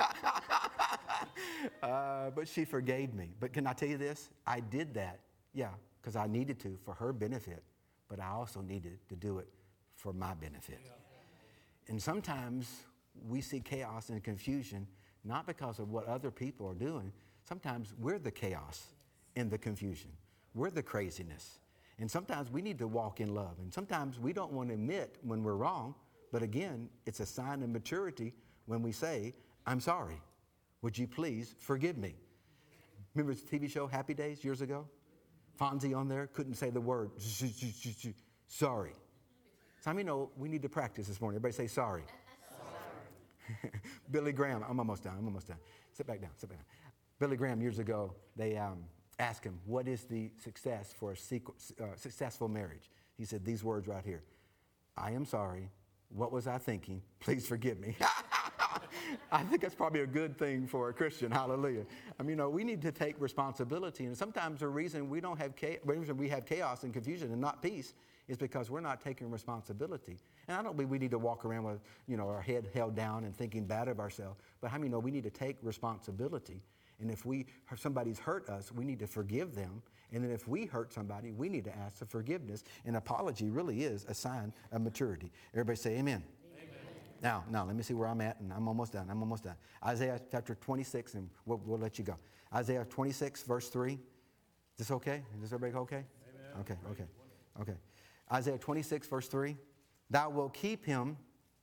uh, but she forgave me. But can I tell you this? I did that, yeah, because I needed to for her benefit. But I also needed to do it for my benefit. Yeah. And sometimes we see chaos and confusion, not because of what other people are doing. Sometimes we're the chaos and the confusion. We're the craziness. And sometimes we need to walk in love. And sometimes we don't want to admit when we're wrong. But again, it's a sign of maturity when we say, I'm sorry. Would you please forgive me? Remember the T V show Happy Days years ago? Fonzie on there couldn't say the word, sorry. So how many know we need to practice this morning? Everybody say sorry. Sorry. Billy Graham, I'm almost done, I'm almost done. Sit back down, sit back down. Billy Graham, years ago, they um, asked him, what is the success for a sequ- uh, successful marriage? He said these words right here. I am sorry. What was I thinking? Please forgive me. I think that's probably a good thing for a Christian. Hallelujah. I mean, you know, we need to take responsibility. And sometimes the reason we don't have chaos, the reason we have chaos and confusion and not peace is because we're not taking responsibility. And I don't believe we need to walk around with, you know, our head held down and thinking bad of ourselves. But how many know we need to take responsibility? And if we if somebody's hurt us, we need to forgive them. And then if we hurt somebody, we need to ask for forgiveness. And apology really is a sign of maturity. Everybody say amen. Amen. Now, now let me see where I'm at, and I'm almost done. I'm almost done. Isaiah chapter twenty-six, and we'll, we'll let you go. Isaiah twenty-six, verse three. Is this okay? Is everybody okay? Amen. Okay, okay, okay. Isaiah twenty-six, verse three. Thou wilt keep him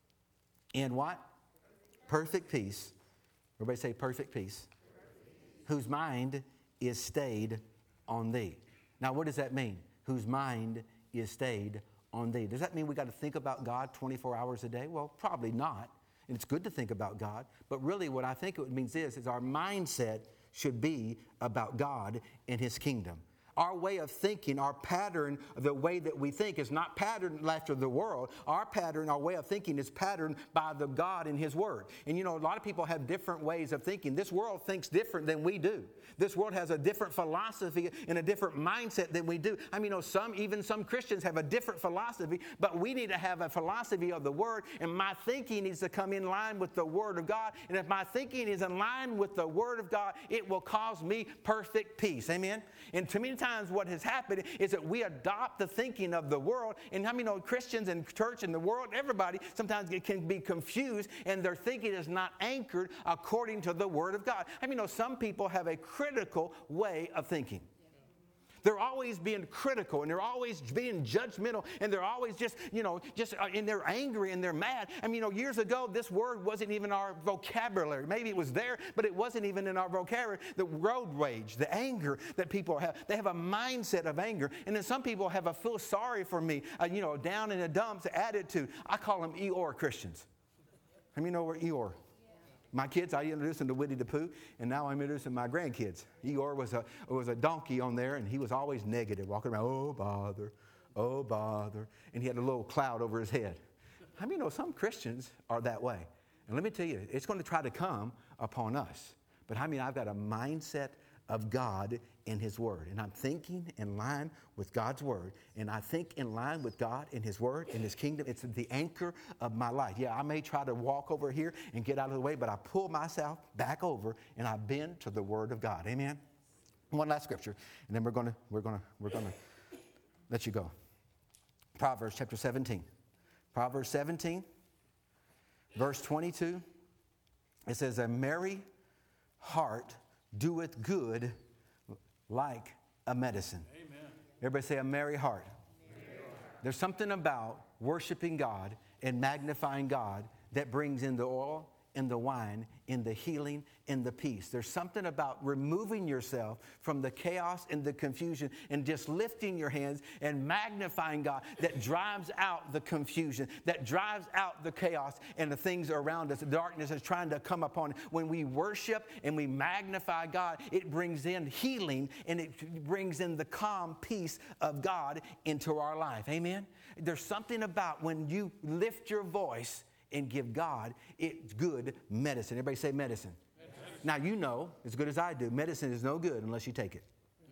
in what? Perfect peace. Everybody say perfect peace. Whose mind is stayed on thee. Now, what does that mean? Whose mind is stayed on thee. Does that mean we got to think about God twenty-four hours a day? Well, probably not. And it's good to think about God. But really what I think it means is, is our mindset should be about God and his kingdom. Our way of thinking, our pattern, the way that we think is not patterned after the world. Our pattern, our way of thinking is patterned by the God in his word. And you know, a lot of people have different ways of thinking. This world thinks different than we do. This world has a different philosophy and a different mindset than we do. I mean, you know, some, even some Christians have a different philosophy, but we need to have a philosophy of the word, and my thinking needs to come in line with the word of God. And if my thinking is in line with the word of God, it will cause me perfect peace. Amen? And too many times what has happened is that we adopt the thinking of the world. And how many know Christians and church and the world, everybody, sometimes it can be confused and their thinking is not anchored according to the Word of God. I mean, you know, some people have a critical way of thinking. They're always being critical, and they're always being judgmental, and they're always just, you know, just, uh, and they're angry and they're mad. I mean, you know, years ago, this word wasn't even our vocabulary. Maybe it was there, but it wasn't even in our vocabulary. The road rage, the anger that people have, they have a mindset of anger. And then some people have a feel sorry for me, uh, you know, down in the dumps attitude. I call them Eeyore Christians. Let me know where Eeyore. My kids, I introduced them to Winnie the Pooh, and now I'm introducing my grandkids. Eeyore was a, was a donkey on there, and he was always negative, walking around, oh, bother, oh, bother. And he had a little cloud over his head. I mean, you know, some Christians are that way. And let me tell you, it's going to try to come upon us. But I mean, I've got a mindset of God in his word. And I'm thinking in line with God's word. And I think in line with God in his word, in his kingdom. It's the anchor of my life. Yeah, I may try to walk over here and get out of the way, but I pull myself back over and I bend to the word of God. Amen. One last scripture, and then we're gonna we're gonna we're gonna let you go. Proverbs chapter seventeen. Proverbs seventeen, verse twenty-two. It says, a merry heart doeth good like a medicine. Amen. Everybody say a merry heart. Merry heart. There's something about worshiping God and magnifying God that brings in the oil, in the wine, in the healing, in the peace. There's something about removing yourself from the chaos and the confusion and just lifting your hands and magnifying God that drives out the confusion, that drives out the chaos and the things around us. The darkness is trying to come upon. When we worship and we magnify God, it brings in healing and it brings in the calm peace of God into our life. Amen? There's something about when you lift your voice and give God it's good medicine. Everybody say medicine. Medicine. Now you know, as good as I do, medicine is no good unless you take it.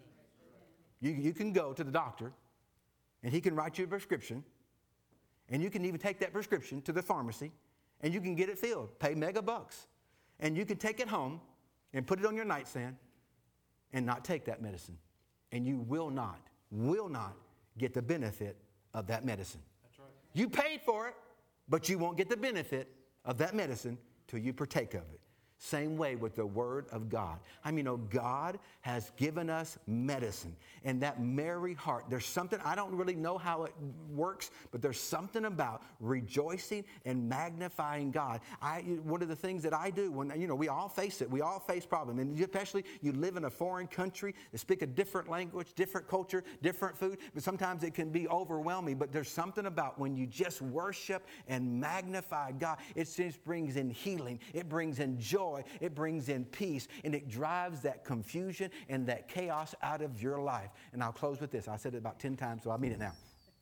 You, you can go to the doctor and he can write you a prescription, and you can even take that prescription to the pharmacy and you can get it filled, pay mega bucks, and you can take it home and put it on your nightstand and not take that medicine. And you will not, will not get the benefit of that medicine. That's right. You paid for it, but you won't get the benefit of that medicine till you partake of it. Same way with the Word of God. I mean, oh, God has given us medicine. And that merry heart, there's something, I don't really know how it works, but there's something about rejoicing and magnifying God. I, one of the things that I do when, you know, we all face it. We all face problems. And especially you live in a foreign country, they speak a different language, different culture, different food. But sometimes it can be overwhelming. But there's something about when you just worship and magnify God, it just brings in healing. It brings in joy. It brings in peace, and it drives that confusion and that chaos out of your life. And I'll close with this. I said it about ten times, so I mean it now.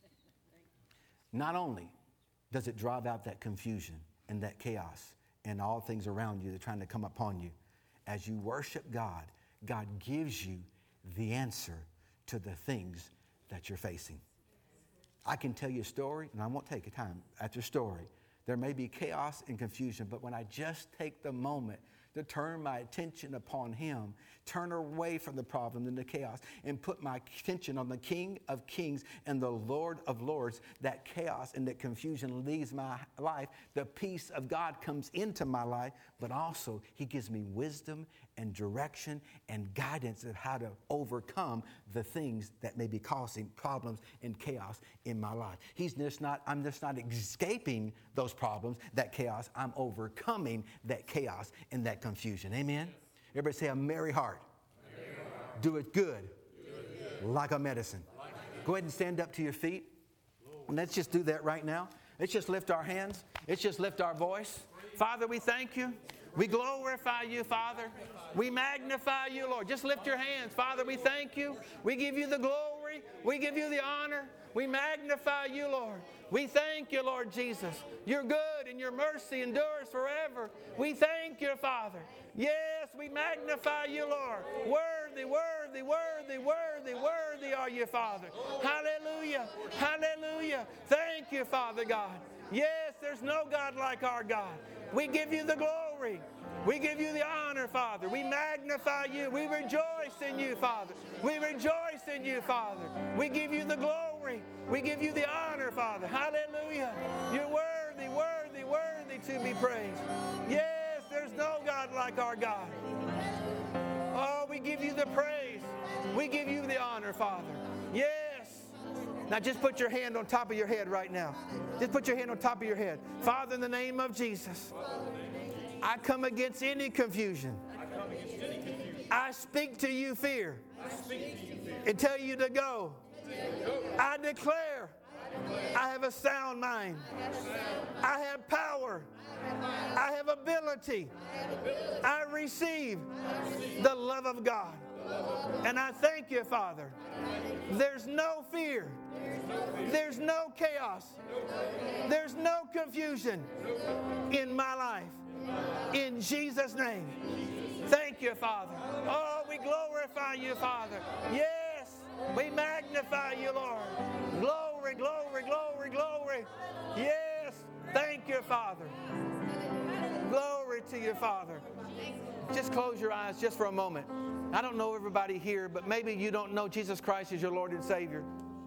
Not only does it drive out that confusion and that chaos and all things around you that are trying to come upon you, as you worship God, God gives you the answer to the things that you're facing. I can tell you a story, and I won't take a time after story. There may be chaos and confusion, but when I just take the moment to turn my attention upon him, turn away from the problem and the chaos, and put my attention on the King of Kings and the Lord of Lords. That chaos and that confusion leaves my life. The peace of God comes into my life, but also he gives me wisdom and direction and guidance of how to overcome the things that may be causing problems and chaos in my life. He's just not, I'm just not escaping those problems, that chaos. I'm overcoming that chaos and that confusion. Amen? Everybody say, a merry heart. Merry heart. Do it good. Do it good. Like a medicine. Like a Go ahead and stand up to your feet. And let's just do that right now. Let's just lift our hands. Let's just lift our voice. Father, we thank you. We glorify you, Father. We magnify you, Lord. Just lift your hands. Father, we thank you. We give you the glory. We give you the honor. We magnify you, Lord. We thank you, Lord Jesus. You're good and your mercy endures forever. We thank you, Father. Yes, we magnify you, Lord. Worthy, worthy, worthy, worthy, worthy are you, Father. Hallelujah. Hallelujah. Thank you, Father God. Yes, there's no God like our God. We give you the glory. We give you the honor, Father. We magnify you. We rejoice in you, Father. We rejoice in you, Father. We give you the glory. We give you the honor, Father. Hallelujah. You're worthy, worthy, worthy to be praised. Yes, there's no God like our God. Oh, we give you the praise. We give you the honor, Father. Yes. Now just put your hand on top of your head right now. Just put your hand on top of your head. Father, in the name of Jesus, I come against any confusion. I speak to you fear and tell you to go. I declare I have a sound mind. I have power. I have ability. I receive the love of God. And I thank you, Father. There's no fear. There's no chaos. There's no confusion in my life. In Jesus' name. Thank you, Father. Oh, we glorify you, Father. Yes, we magnify you, Lord. Glory, glory, glory, glory. Yes, thank you, Father. Glory to you, Father. Just close your eyes just for a moment. I don't know everybody here, but maybe you don't know Jesus Christ as your Lord and Savior.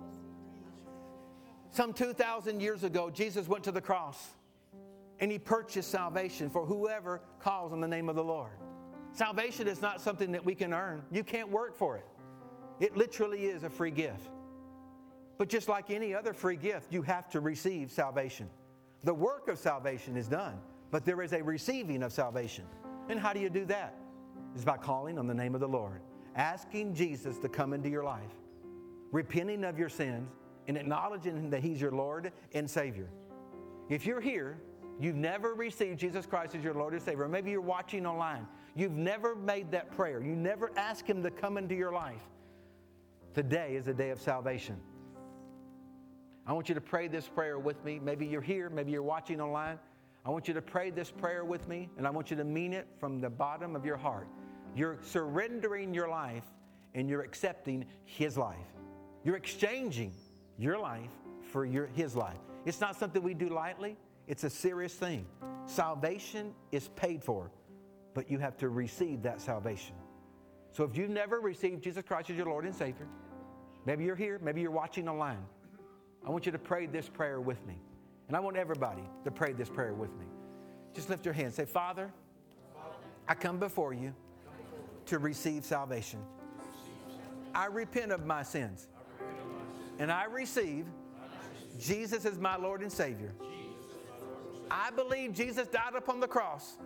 Some two thousand years ago, Jesus went to the cross and he purchased salvation for whoever calls on the name of the Lord. Salvation is not something that we can earn. You can't work for it. It literally is a free gift. But just like any other free gift, you have to receive salvation. The work of salvation is done, but there is a receiving of salvation. And how do you do that? It's by calling on the name of the Lord, asking Jesus to come into your life, repenting of your sins, and acknowledging that he's your Lord and Savior. If you're here, you've never received Jesus Christ as your Lord and Savior, or maybe you're watching online, you've never made that prayer, you never asked him to come into your life, today is a day of salvation. I want you to pray this prayer with me. Maybe you're here, maybe you're watching online. I want you to pray this prayer with me, and I want you to mean it from the bottom of your heart. You're surrendering your life, and you're accepting his life. You're exchanging your life for your, his life. It's not something we do lightly. It's a serious thing. Salvation is paid for, but you have to receive that salvation. So if you've never received Jesus Christ as your Lord and Savior, maybe you're here, maybe you're watching online, I want you to pray this prayer with me. And I want everybody to pray this prayer with me. Just lift your hand. Say, Father, I come before you to receive salvation. I repent of my sins. And I receive Jesus as my Lord and Savior. I believe Jesus died upon the cross.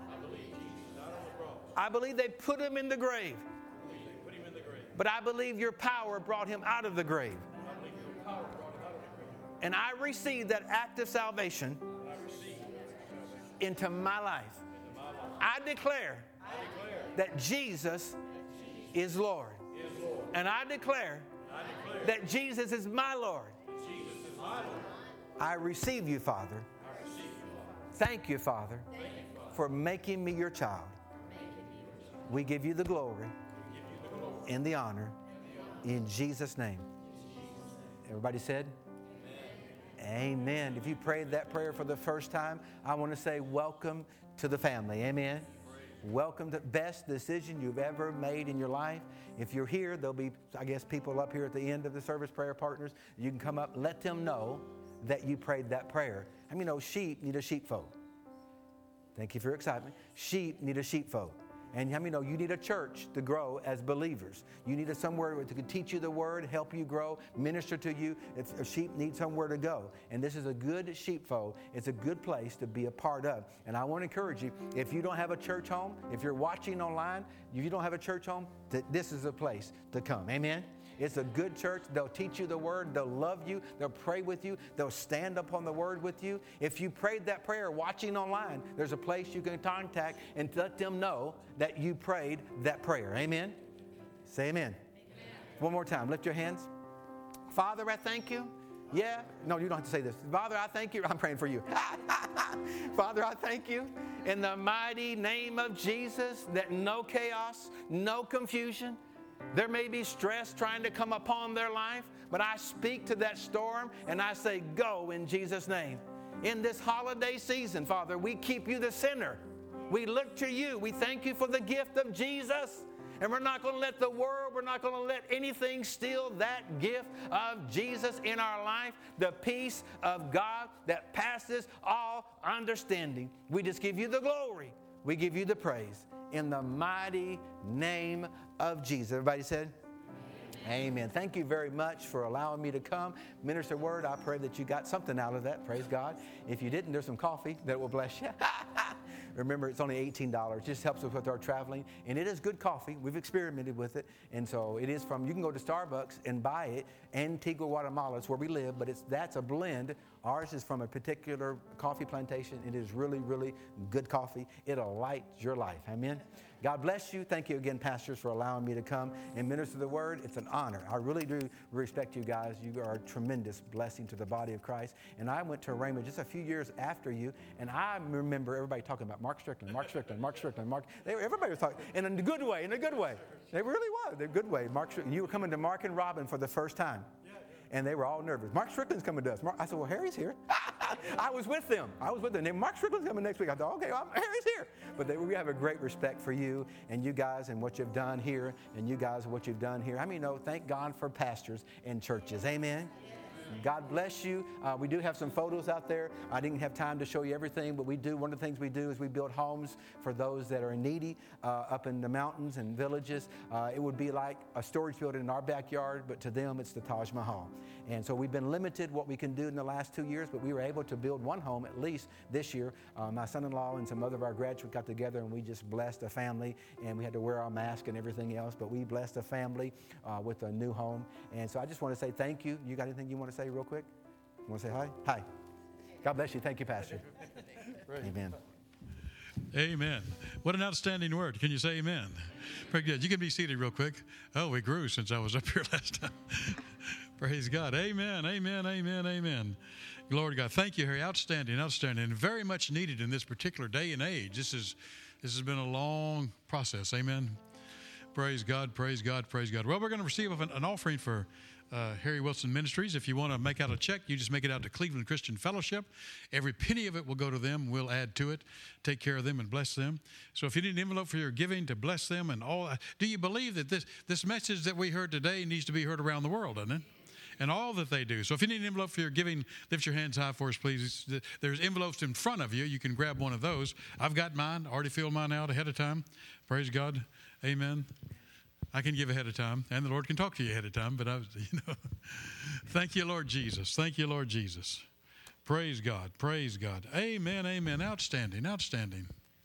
I believe they put him in the grave. But I believe your power brought him out of the grave. And I receive that act of salvation into my life. I declare that Jesus is Lord. And I declare that Jesus is my Lord. I receive you, Father. Thank you, Father, for making me your child. We give you the glory and the honor in Jesus' name. Everybody said? Amen. If you prayed that prayer for the first time, I want to say welcome to the family. Amen. welcome to best decision you've ever made in your life. If you're here, there'll be, I guess, people up here at the end of the service, prayer partners. You can come up, let them know that you prayed that prayer. I mean, you know, sheep need a sheepfold. Thank you for your excitement. Sheep need a sheepfold. And how many know you need a church to grow as believers? You need a somewhere to teach you the word, help you grow, minister to you. If a sheep needs somewhere to go. And this is a good sheepfold. It's a good place to be a part of. And I want to encourage you, if you don't have a church home, if you're watching online, if you don't have a church home, this is a place to come. Amen? It's a good church. They'll teach you the word. They'll love you. They'll pray with you. They'll stand up on the word with you. If you prayed that prayer watching online, there's a place you can contact and let them know that you prayed that prayer. Amen? Say amen. Amen. One more time. Lift your hands. Father, I thank you. Yeah. No, you don't have to say this. Father, I thank you. I'm praying for you. Father, I thank you in the mighty name of Jesus that no chaos, no confusion. There may be stress trying to come upon their life, but I speak to that storm and I say, go in Jesus' name. In this holiday season, Father, we keep you the center. We look to you. We thank you for the gift of Jesus. And we're not going to let the world, we're not going to let anything steal that gift of Jesus in our life, the peace of God that passes all understanding. We just give you the glory. We give you the praise. In the mighty name of Jesus. Everybody said? Amen. Amen. Thank you very much for allowing me to come. Minister word, I pray that you got something out of that. Praise God. If you didn't, there's some coffee that will bless you. Remember, it's only eighteen dollars. It just helps us with our traveling. And it is good coffee. We've experimented with it. And so it is from, you can go to Starbucks and buy it. Antigua, Guatemala is where we live, but it's that's a blend. Ours is from a particular coffee plantation. It is really, really good coffee. It'll light your life. Amen. God bless you. Thank you again, pastors, for allowing me to come and minister the word. It's an honor. I really do respect you guys. You are a tremendous blessing to the body of Christ. And I went to Rhema just a few years after you, and I remember everybody talking about Mark Strickland, Mark Strickland, Mark Strickland, Mark. They, everybody was talking, and in a good way, in a good way. They really was, in a good way. Mark Strickland. You were coming to Mark and Robin for the first time. And they were all nervous. Mark Strickland's coming to us. Mark, I said, well, Harry's here. I was with them. I was with them. And Mark Strickland's coming next week. I thought, okay, well, Harry's here. But they, we have a great respect for you and you guys and what you've done here and you guys and what you've done here. I mean, no, thank God for pastors and churches. Amen. God bless you. Uh, we do have some photos out there. I didn't have time to show you everything, but we do. One of the things we do is we build homes for those that are needy uh, up in the mountains and villages. Uh, it would be like a storage building in our backyard, but to them it's the Taj Mahal. And so we've been limited what we can do in the last two years, but we were able to build one home at least this year. Uh, my son-in-law and some other of our graduates got together and we just blessed a family, and we had to wear our mask and everything else, but we blessed a family uh, with a new home. And so I just want to say thank you. You got anything you want to say real quick? You want to say hi? Hi. God bless you. Thank you, Pastor. Amen. Amen. What an outstanding word. Can you say amen? Very good. You can be seated real quick. Oh, we grew since I was up here last time. Praise God. Amen, amen, amen, amen. Glory to God. Thank you, Harry. Outstanding, outstanding. And very much needed in this particular day and age. This is this has been a long process. Amen. Praise God, praise God, praise God. Well, we're going to receive an, an offering for Uh, Harry Wilson Ministries. If you want to make out a check, you just make it out to Cleveland Christian Fellowship. Every penny of it will go to them. We'll add to it, take care of them, and bless them. So if you need an envelope for your giving to bless them and all, do you believe that this, this message that we heard today needs to be heard around the world, doesn't it? And all that they do. So if you need an envelope for your giving, lift your hands high for us, please. There's envelopes in front of you. You can grab one of those. I've got mine. Already filled mine out ahead of time. Praise God. Amen. I can give ahead of time, and the Lord can talk to you ahead of time, but I was, you know, thank you, Lord Jesus. Thank you, Lord Jesus. Praise God. Praise God. Amen, amen. Outstanding, outstanding.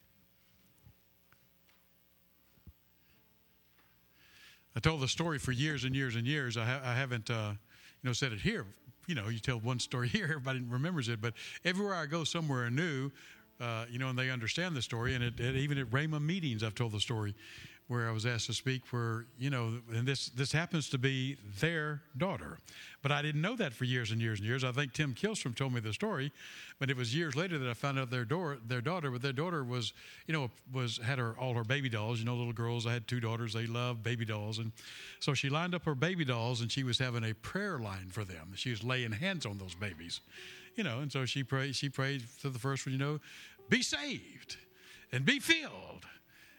I told the story for years and years and years. I, ha- I haven't, uh, you know, said it here. You know, you tell one story here, everybody remembers it, but everywhere I go somewhere new, uh, you know, and they understand the story, and it, it, even at Rhema meetings, I've told the story, where I was asked to speak where, you know, and this this happens to be their daughter. But I didn't know that for years and years and years. I think Tim Kilstrom told me the story, but it was years later that I found out their door, their daughter, but their daughter was, you know, was had her all her baby dolls, you know, little girls. I had two daughters. They loved baby dolls. And so she lined up her baby dolls, and she was having a prayer line for them. She was laying hands on those babies, you know, and so she prayed, she prayed for the first one, you know, be saved and be filled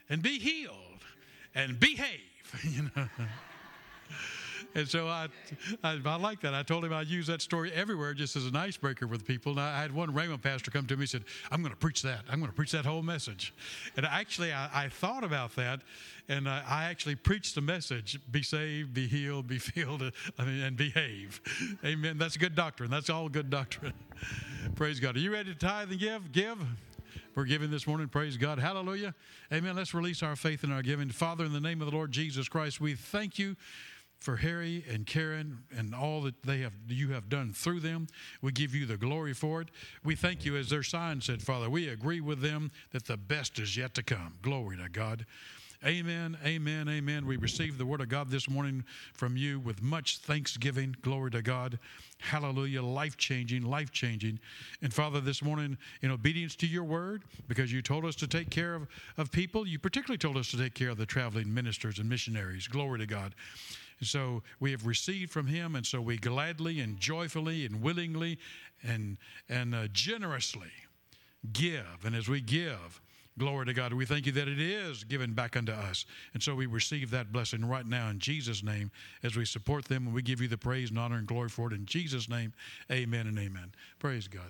and be healed and behave. You know. And so I, I, I like that. I told him I'd use that story everywhere just as an icebreaker with people. And I had one Rhema pastor come to me and said, I'm going to preach that. I'm going to preach that whole message. And actually, I, I thought about that, and I, I actually preached the message, be saved, be healed, be filled, I mean, and behave. Amen. That's good doctrine. That's all good doctrine. Praise God. Are you ready to tithe and give? Give. We're giving this morning. Praise God. Hallelujah. Amen. Let's release our faith in our giving. Father, in the name of the Lord Jesus Christ, we thank you for Harry and Karen and all that they have, you have done through them. We give you the glory for it. We thank you, as their sign said, Father, we agree with them that the best is yet to come. Glory to God. Amen, amen, amen. We received the word of God this morning from you with much thanksgiving. Glory to God. Hallelujah. Life-changing, life-changing. And Father, this morning, in obedience to your word, because you told us to take care of, of people, you particularly told us to take care of the traveling ministers and missionaries. Glory to God. And so we have received from him, and so we gladly and joyfully and willingly and, and uh, generously give. And as we give, glory to God, we thank you that it is given back unto us. And so we receive that blessing right now in Jesus' name as we support them, and we give you the praise and honor and glory for it. In Jesus' name, amen and amen. Praise God.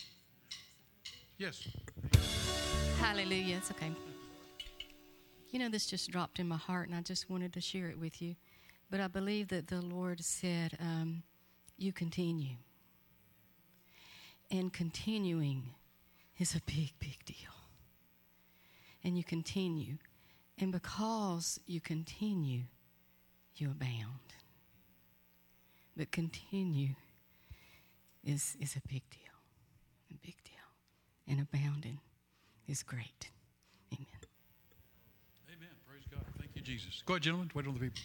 Yes. Hallelujah. It's okay. You know, this just dropped in my heart, and I just wanted to share it with you. But I believe that the Lord said, um, you continue. And continuing is a big, big deal. And you continue. And because you continue, you abound. But continue is, is a big deal. A big deal. And abounding is great. Amen. Amen. Praise God. Thank you, Jesus. Go ahead, gentlemen. Wait on the people.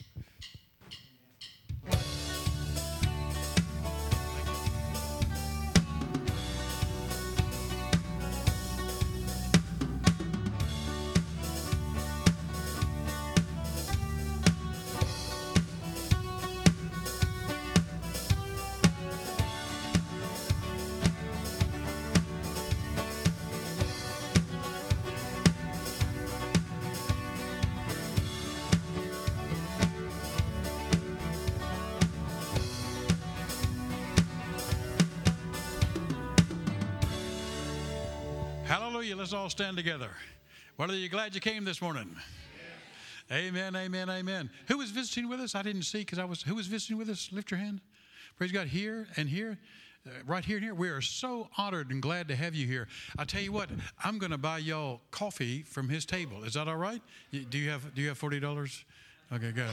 Hallelujah. Let's all stand together. Well, are you glad you came this morning? Yes. Amen, amen, amen. Who was visiting with us? I didn't see because I was, who was visiting with us? Lift your hand. Praise God. Here and here, uh, right here and here. We are so honored and glad to have you here. I tell you what, I'm going to buy y'all coffee from his table. Is that all right? Do you have, do you have forty dollars? Okay, good.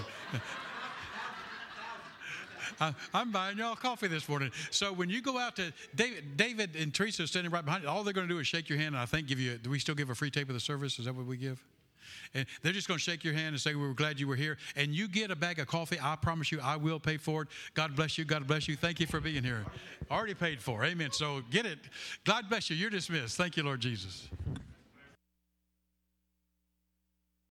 I'm buying y'all coffee this morning. So when you go out to David, David and Teresa are standing right behind you. All they're going to do is shake your hand, and I think give you. Do we still give a free tape of the service? Is that what we give? And they're just going to shake your hand and say, we're glad you were here. And you get a bag of coffee. I promise you, I will pay for it. God bless you. God bless you. Thank you for being here. Already paid for. Amen. So get it. God bless you. You're dismissed. Thank you, Lord Jesus.